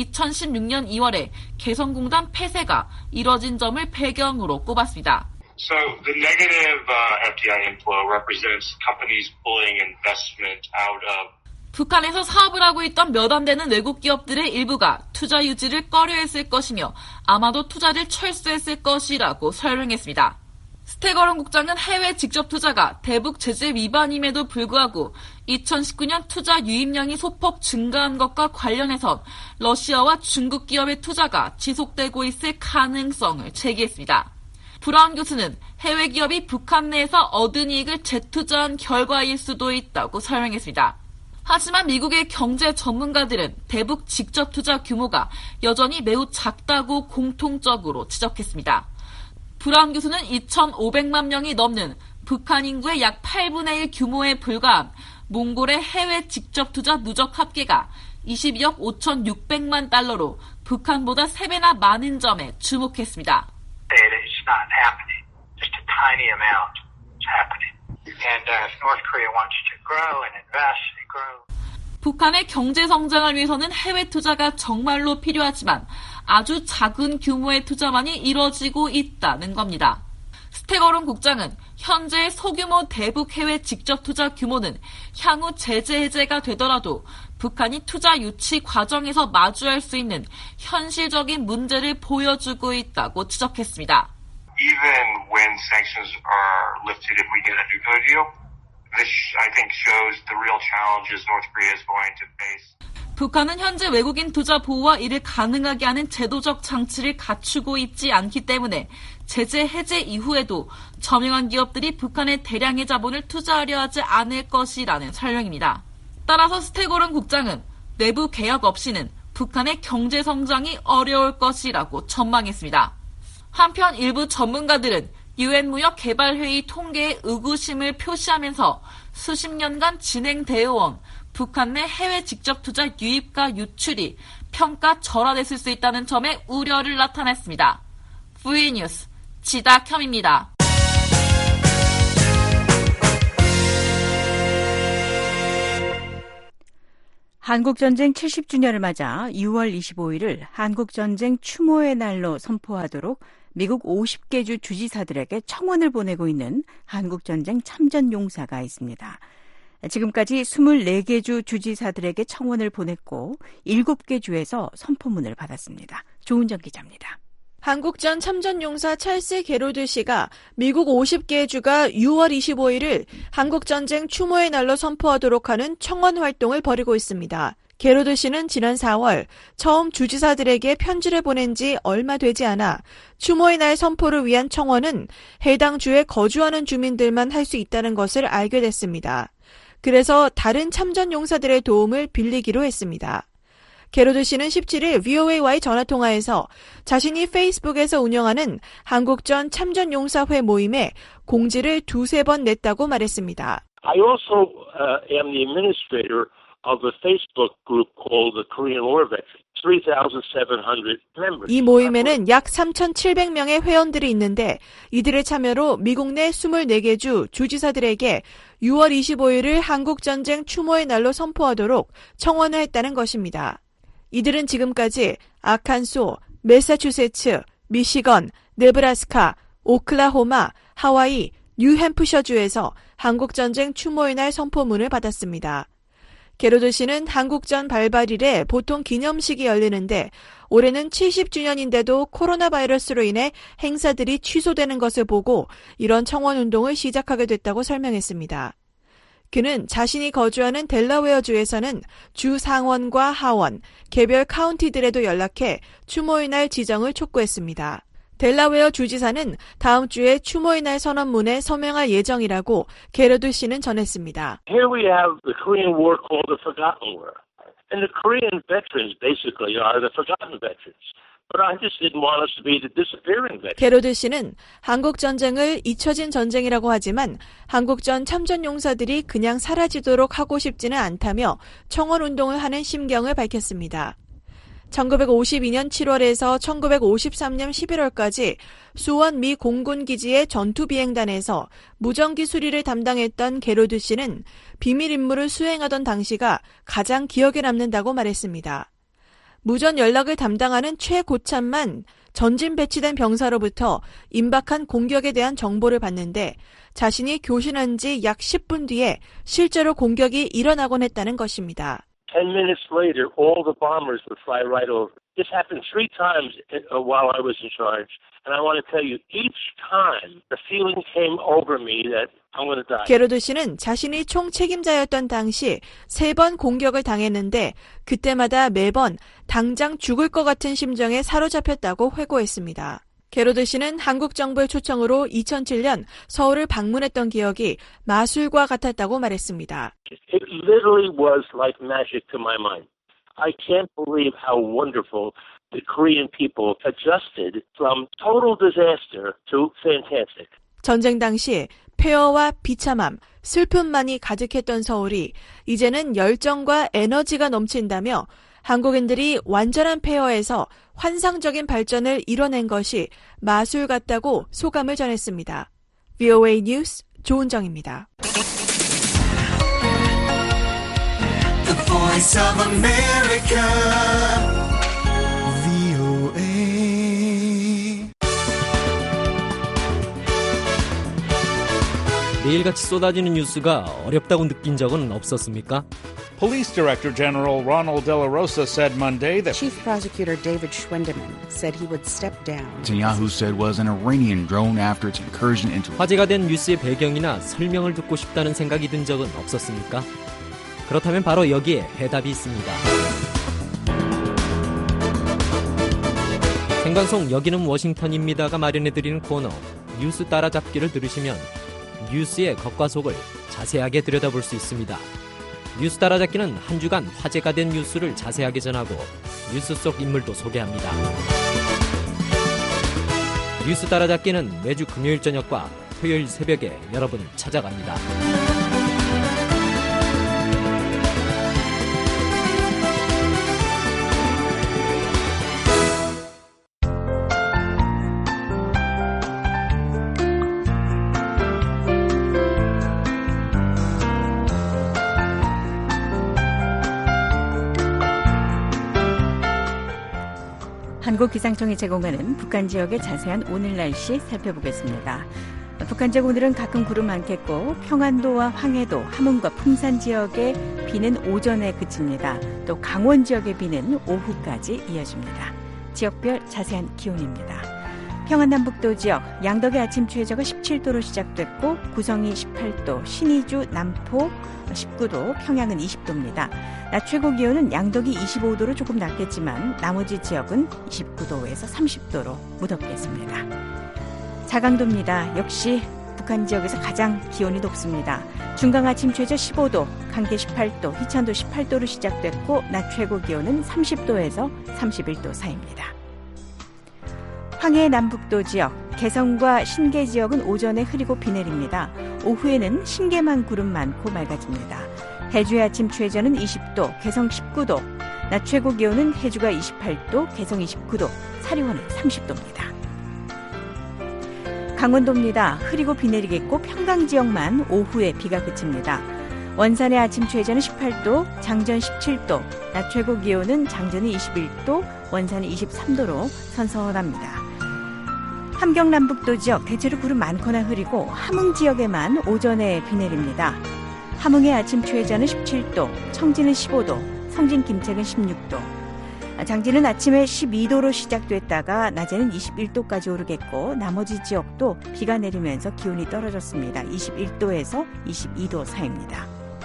2016년 2월에 개성공단 폐쇄가 이뤄진 점을 배경으로 꼽았습니다. So the negative FDI inflow represents companies pulling investment out of 북한에서 사업을 하고 있던 몇 안 되는 외국 기업들의 일부가 투자 유지를 꺼려했을 것이며 아마도 투자를 철수했을 것이라고 설명했습니다. 스테거론 국장은 해외 직접 투자가 대북 제재 위반임에도 불구하고 2019년 투자 유입량이 소폭 증가한 것과 관련해서 러시아와 중국 기업의 투자가 지속되고 있을 가능성을 제기했습니다. 브라운 교수는 해외 기업이 북한 내에서 얻은 이익을 재투자한 결과일 수도 있다고 설명했습니다. 하지만 미국의 경제 전문가들은 대북 직접 투자 규모가 여전히 매우 작다고 공통적으로 지적했습니다. 브라운 교수는 2,500만 명이 넘는 북한 인구의 약 8분의 1 규모에 불과한 몽골의 해외 직접 투자 누적 합계가 22억 5,600만 달러로 북한보다 3배나 많은 점에 주목했습니다. It's not happening. Just a tiny amount is happening. And if North Korea wants to grow and invest and grow. 북한의 경제 성장을 위해서는 해외 투자가 정말로 필요하지만 아주 작은 규모의 투자만이 이뤄지고 있다는 겁니다. 스테거론 국장은 현재의 소규모 대북 해외 직접 투자 규모는 향후 제재 해제가 되더라도 북한이 투자 유치 과정에서 마주할 수 있는 현실적인 문제를 보여주고 있다고 지적했습니다. even when sanctions are lifted if we get a nuclear deal. This, I think, shows the real challenges North Korea is going to face. 북한은 현재 외국인 투자 보호와 이를 가능하게 하는 제도적 장치를 갖추고 있지 않기 때문에 제재 해제 이후에도 저명한 기업들이 북한에 대량의 자본을 투자하려 하지 않을 것이라는 설명입니다. 따라서 스테고른 국장은 내부 개혁 없이는 북한의 경제 성장이 어려울 것이라고 전망했습니다. 한편 일부 전문가들은 유엔 무역 개발회의 통계에 의구심을 표시하면서 수십 년간 진행되어 온 북한 내 해외 직접 투자 유입과 유출이 평가 절하됐을 수 있다는 점에 우려를 나타냈습니다. VA 뉴스 지다켬입니다. 한국전쟁 70주년을 맞아 6월 25일을 한국전쟁 추모의 날로 선포하도록 미국 50개 주 주지사들에게 청원을 보내고 있는 한국전쟁 참전용사가 있습니다. 지금까지 24개 주 주지사들에게 청원을 보냈고 7개 주에서 선포문을 받았습니다. 조은정 기자입니다. 한국전 참전용사 찰스 게로드 씨가 미국 50개 주가 6월 25일을 한국전쟁 추모의 날로 선포하도록 하는 청원 활동을 벌이고 있습니다. 게로드 씨는 지난 4월 처음 주지사들에게 편지를 보낸 지 얼마 되지 않아 추모의 날 선포를 위한 청원은 해당 주에 거주하는 주민들만 할 수 있다는 것을 알게 됐습니다. 그래서 다른 참전용사들의 도움을 빌리기로 했습니다. 게로드 씨는 17일 VOA와의 전화통화에서 자신이 페이스북에서 운영하는 한국전 참전용사회 모임에 공지를 2-3번 냈다고 말했습니다. I also am the administrator of a Facebook group called the Korean War Veterans. 3,700 members. 이 모임에는 약 3,700명의 회원들이 있는데 이들의 참여로 미국 내 24개 주 주지사들에게 6월 25일을 한국전쟁 추모의 날로 선포하도록 청원을 했다는 것입니다. 이들은 지금까지 아칸소, 매사추세츠, 미시건, 네브라스카, 오클라호마, 하와이, 뉴햄프셔주에서 한국전쟁 추모의 날 선포문을 받았습니다. 게로드 씨는 한국전 발발일에 보통 기념식이 열리는데 올해는 70주년인데도 코로나 바이러스로 인해 행사들이 취소되는 것을 보고 이런 청원 운동을 시작하게 됐다고 설명했습니다. 그는 자신이 거주하는 델라웨어주에서는 주 상원과 하원, 개별 카운티들에도 연락해 추모의 날 지정을 촉구했습니다. 델라웨어 주지사는 다음 주에 추모의 날 선언문에 서명할 예정이라고 게로드 씨는 전했습니다. Here we have the Korean War called the Forgotten War. And the Korean veterans basically are the forgotten veterans. But I just didn't want us to be the disappearing veterans. 게로드 씨는 한국 전쟁을 잊혀진 전쟁이라고 하지만 한국전 참전 용사들이 그냥 사라지도록 하고 싶지는 않다며 청원 운동을 하는 심경을 밝혔습니다. 1952년 7월에서 1953년 11월까지 수원 미 공군기지의 전투비행단에서 무전기 수리를 담당했던 게로드 씨는 비밀 임무를 수행하던 당시가 가장 기억에 남는다고 말했습니다. 무전 연락을 담당하는 최고참만 전진 배치된 병사로부터 임박한 공격에 대한 정보를 받는데 자신이 교신한 지 약 10분 뒤에 실제로 공격이 일어나곤 했다는 것입니다. 10 minutes later, all the bombers would fly right over. This happened 3 times while I was in charge. And I want to tell you, each time the feeling came over me that I'm going to die. 게로드 씨는 자신이 총 책임자였던 당시 3번 공격을 당했는데 그때마다 매번 당장 죽을 것 같은 심정에 사로잡혔다고 회고했습니다. 게로드 씨는 한국 정부의 초청으로 2007년 서울을 방문했던 기억이 마술과 같았다고 말했습니다. It literally was like magic to my mind. I can't believe how wonderful the Korean people adjusted from total disaster to fantastic. 전쟁 당시 폐허와 비참함, 슬픔만이 가득했던 서울이 이제는 열정과 에너지가 넘친다며 한국인들이 완전한 폐허에서 환상적인 발전을 이뤄낸 것이 마술 같다고 소감을 전했습니다. VOA 뉴스 조은정입니다. The Voice of America, VOA. 매일같이 쏟아지는 뉴스가 어렵다고 느낀 적은 없었습니까? Police Director General Ronald De La Rosa said Monday that Chief Prosecutor David Schwendeman said he would step down. Netanyahu said was an Iranian drone after its incursion into. 화제가 된 뉴스의 배경이나 설명을 듣고 싶다는 생각이 든 적은 없었습니까? 그렇다면 바로 여기에 해답이 있습니다. 생방송 여기는 워싱턴입니다가 마련해드리는 코너 뉴스 따라잡기를 들으시면 뉴스의 겉과 속을 자세하게 들여다볼 수 있습니다. 뉴스 따라잡기는 한 주간 화제가 된 뉴스를 자세하게 전하고 뉴스 속 인물도 소개합니다. 뉴스 따라잡기는 매주 금요일 저녁과 토요일 새벽에 여러분을 찾아갑니다. 한국기상청이 제공하는 북한 지역의 자세한 오늘 날씨 살펴보겠습니다. 북한 지역 오늘은 가끔 구름 많겠고 평안도와 황해도, 함흥과 풍산 지역의 비는 오전에 그칩니다. 또 강원 지역의 비는 오후까지 이어집니다. 지역별 자세한 기온입니다. 평안남북도 지역 양덕의 아침 최저가 17도로 시작됐고 구성이 18도, 신의주, 남포 19도, 평양은 20도입니다. 낮 최고 기온은 양덕이 25도로 조금 낮겠지만 나머지 지역은 29도에서 30도로 무덥겠습니다. 자강도입니다. 역시 북한 지역에서 가장 기온이 높습니다. 중강 아침 최저 15도, 강계 18도, 희천도 18도로 시작됐고 낮 최고 기온은 30도에서 31도 사이입니다. 황해 남북도 지역, 개성과 신계 지역은 오전에 흐리고 비 내립니다. 오후에는 신계만 구름 많고 맑아집니다. 해주의 아침 최저는 20도, 개성 19도, 낮 최고 기온은 해주가 28도, 개성 29도, 사리원은 30도입니다. 강원도입니다. 흐리고 비 내리겠고 평강 지역만 오후에 비가 그칩니다. 원산의 아침 최저는 18도, 장전 17도, 낮 최고 기온은 장전이 21도, 원산이 23도로 선선합니다. 함경 남북도 지역 대체로 구름 많거나 흐리고 함흥 지역에만 오전에 비 내립니다. 함흥의 아침 최저는 17도, 청진은 15도, 성진 김책은 16도. 장진은 아침에 12도로 시작됐다가 낮에는 21도까지 오르겠고 나머지 지역도 비가 내리면서 기온이 떨어졌습니다. 21도에서 22도 사이입니다.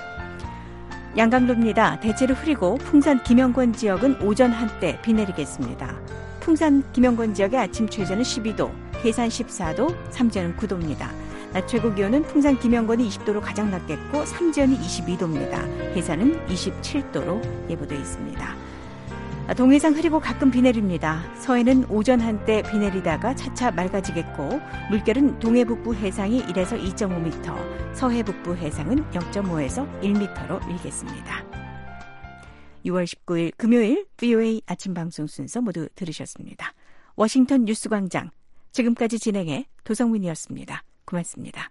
양강도입니다. 대체로 흐리고 풍산 김영권 지역은 오전 한때 비 내리겠습니다. 풍산 김영권 지역의 아침 최저는 12도, 해산 14도, 삼지연은 9도입니다. 낮 최고 기온은 풍산 김영권이 20도로 가장 낮겠고 삼지연이 22도입니다. 해산은 27도로 예보되어 있습니다. 동해상 흐리고 가끔 비 내립니다. 서해는 오전 한때 비 내리다가 차차 맑아지겠고 물결은 동해 북부 해상이 1에서 2.5m, 서해 북부 해상은 0.5에서 1m로 일겠습니다. 6월 19일 금요일 VOA 아침 방송 순서 모두 들으셨습니다. 워싱턴 뉴스광장 지금까지 진행해 도성민이었습니다. 고맙습니다.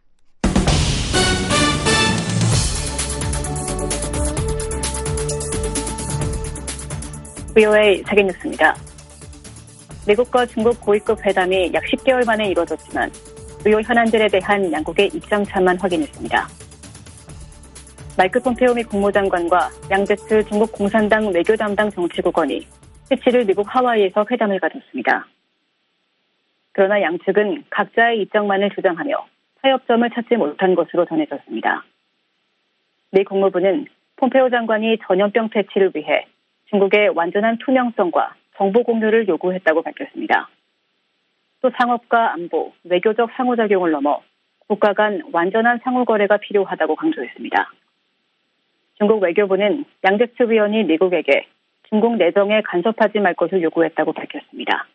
VOA 세계뉴스입니다. 미국과 중국 고위급 회담이 약 10개월 만에 이루어졌지만 주요 현안들에 대한 양국의 입장차만 확인했습니다. 마이크 폼페오 미 국무장관과 양제츠 중국 공산당 외교 담당 정치국원이 17일 미국 하와이에서 회담을 가졌습니다. 그러나 양측은 각자의 입장만을 주장하며 타협점을 찾지 못한 것으로 전해졌습니다. 미 국무부는 폼페오 장관이 전염병 퇴치를 위해 중국의 완전한 투명성과 정보 공유를 요구했다고 밝혔습니다. 또 상업과 안보, 외교적 상호작용을 넘어 국가 간 완전한 상호거래가 필요하다고 강조했습니다. 중국 외교부는 양제츠 위원이 미국에게 중국 내정에 간섭하지 말 것을 요구했다고 밝혔습니다.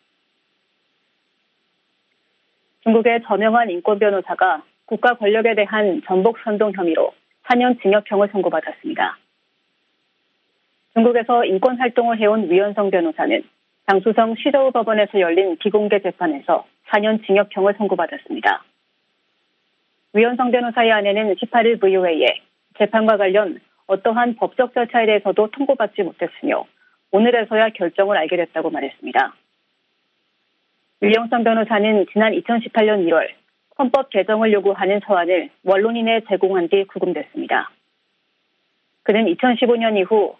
중국의 저명한 인권 변호사가 국가 권력에 대한 전복 선동 혐의로 4년 징역형을 선고받았습니다. 중국에서 인권 활동을 해온 위원성 변호사는 장수성 시저우 법원에서 열린 비공개 재판에서 4년 징역형을 선고받았습니다. 위원성 변호사의 아내는 18일 VOA에 재판과 관련 어떠한 법적 절차에 대해서도 통보받지 못했으며 오늘에서야 결정을 알게 됐다고 말했습니다. 위원성 변호사는 지난 2018년 1월 헌법 개정을 요구하는 서한을 원론인에 제공한 뒤 구금됐습니다. 그는 2015년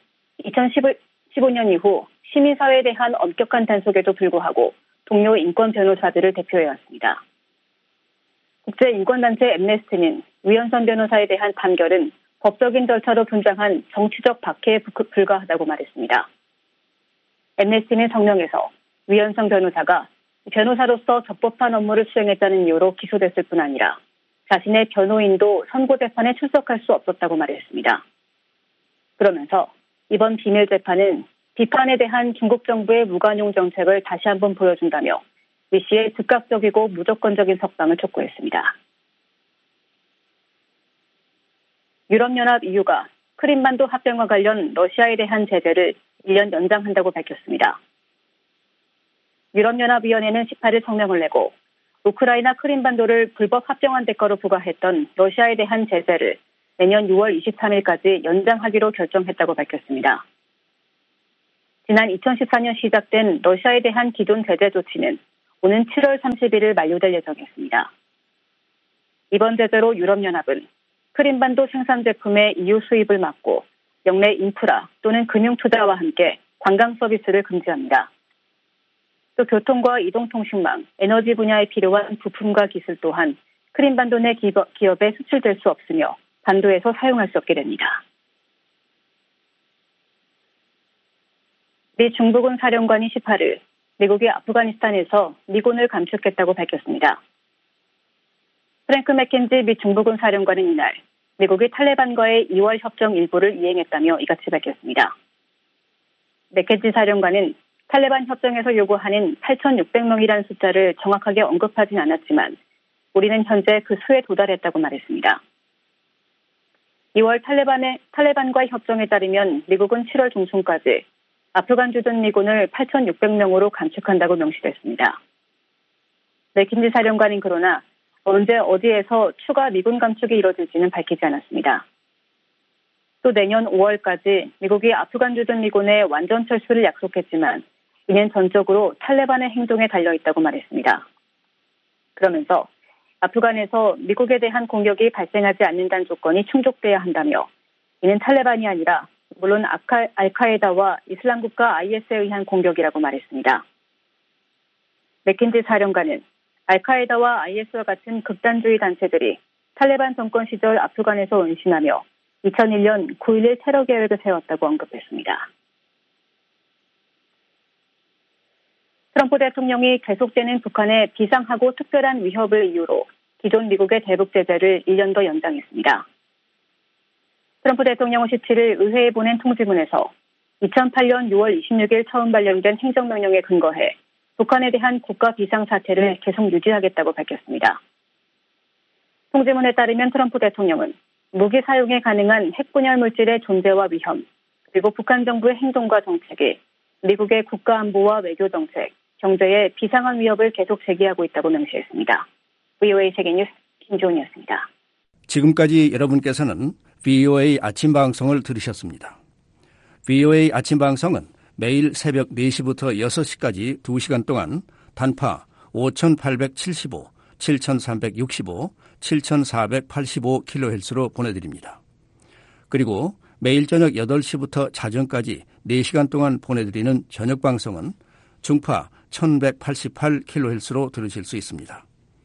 이후 시민사회에 대한 엄격한 단속에도 불구하고 동료 인권 변호사들을 대표해왔습니다. 국제인권단체 엠네스티는 위원선 변호사에 대한 판결은 법적인 절차로 분장한 정치적 박해에 불과하다고 말했습니다. 엠네스티는 성명에서 위원성 변호사가 변호사로서 적법한 업무를 수행했다는 이유로 기소됐을 뿐 아니라 자신의 변호인도 선고 재판에 출석할 수 없었다고 말했습니다. 그러면서 이번 비밀 재판은 비판에 대한 중국 정부의 무관용 정책을 다시 한번 보여준다며 리 씨의 즉각적이고 무조건적인 석방을 촉구했습니다. 유럽연합 EU가 크림반도 합병과 관련 러시아에 대한 제재를 1년 연장한다고 밝혔습니다. 유럽연합위원회는 18일 성명을 내고 우크라이나 크림반도를 불법 합병한 대가로 부과했던 러시아에 대한 제재를 내년 6월 23일까지 연장하기로 결정했다고 밝혔습니다. 지난 2014년 시작된 러시아에 대한 기존 제재 조치는 오는 7월 31일 만료될 예정이었습니다. 이번 제재로 유럽연합은 크림반도 생산 제품의 EU 수입을 막고 영내 인프라 또는 금융 투자와 함께 관광 서비스를 금지합니다. 또 교통과 이동통신망, 에너지 분야에 필요한 부품과 기술 또한 크림반도 내 기업에 수출될 수 없으며 반도에서 사용할 수 없게 됩니다. 미 중부군 사령관이 18일 미국이 아프가니스탄에서 미군을 감축했다고 밝혔습니다. 프랭크 맥켄지 미 중부군 사령관은 이날 미국이 탈레반과의 2월 협정 일부를 이행했다며 이같이 밝혔습니다. 맥켄지 사령관은 탈레반 협정에서 요구하는 8,600명이라는 숫자를 정확하게 언급하진 않았지만 우리는 현재 그 수에 도달했다고 말했습니다. 2월 탈레반과의 협정에 따르면 미국은 7월 중순까지 아프간 주둔 미군을 8,600명으로 감축한다고 명시됐습니다. 맥킨지 사령관은 그러나 언제 어디에서 추가 미군 감축이 이뤄질지는 밝히지 않았습니다. 또 내년 5월까지 미국이 아프간 주둔 미군의 완전 철수를 약속했지만 이는 전적으로 탈레반의 행동에 달려있다고 말했습니다. 그러면서 아프간에서 미국에 대한 공격이 발생하지 않는다는 조건이 충족돼야 한다며 이는 탈레반이 아니라 물론 알카에다와 이슬람국가 IS에 의한 공격이라고 말했습니다. 맥킨지 사령관은 알카에다와 IS와 같은 극단주의 단체들이 탈레반 정권 시절 아프간에서 은신하며 2001년 9.11 테러 계획을 세웠다고 언급했습니다. 트럼프 대통령이 계속되는 북한의 비상하고 특별한 위협을 이유로 기존 미국의 대북 제재를 1년 더 연장했습니다. 트럼프 대통령은 17일 의회에 보낸 통지문에서 2008년 6월 26일 처음 발령된 행정명령에 근거해 북한에 대한 국가 비상사태를 계속 유지하겠다고 밝혔습니다. 통지문에 따르면 트럼프 대통령은 무기 사용에 가능한 핵분열 물질의 존재와 위험, 그리고 북한 정부의 행동과 정책이 미국의 국가안보와 외교정책, 경제에 비상한 위협을 계속 제기하고 있다고 명시했습니다. VOA 세계뉴스 김조은이었습니다. 지금까지 여러분께서는 VOA 아침 방송을 들으셨습니다. VOA 아침 방송은 매일 새벽 4시부터 6시까지 2시간 동안 단파 5,875, 7,365, 7,485kHz로 보내드립니다. 그리고 매일 저녁 8시부터 자정까지 4시간 동안 보내드리는 저녁 방송은 중파 1,188kHz로 들으실 수 있습니다.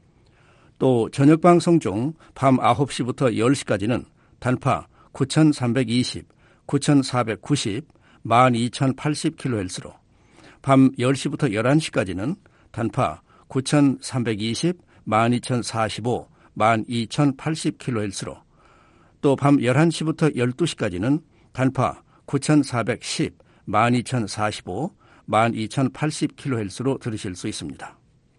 또 저녁 방송 중 밤 9시부터 10시까지는 단파 9,320, 9,490, 12,080kHz로, 밤 10시부터 11시까지는 단파 9,320, 12,045, 12,080kHz로, 또 밤 11시부터 12시까지는 단파 9,410, 12,045, 12,080kHz로 들으실 수 있습니다.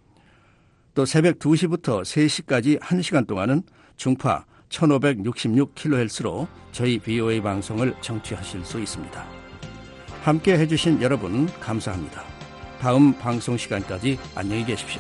또 새벽 2시부터 3시까지 1시간 동안은 중파 1,566kHz로 저희 VOA 방송을 청취하실 수 있습니다. 함께 해주신 여러분 감사합니다. 다음 방송 시간까지 안녕히 계십시오.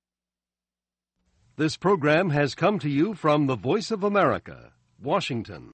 This program has come to you from the Voice of America, Washington.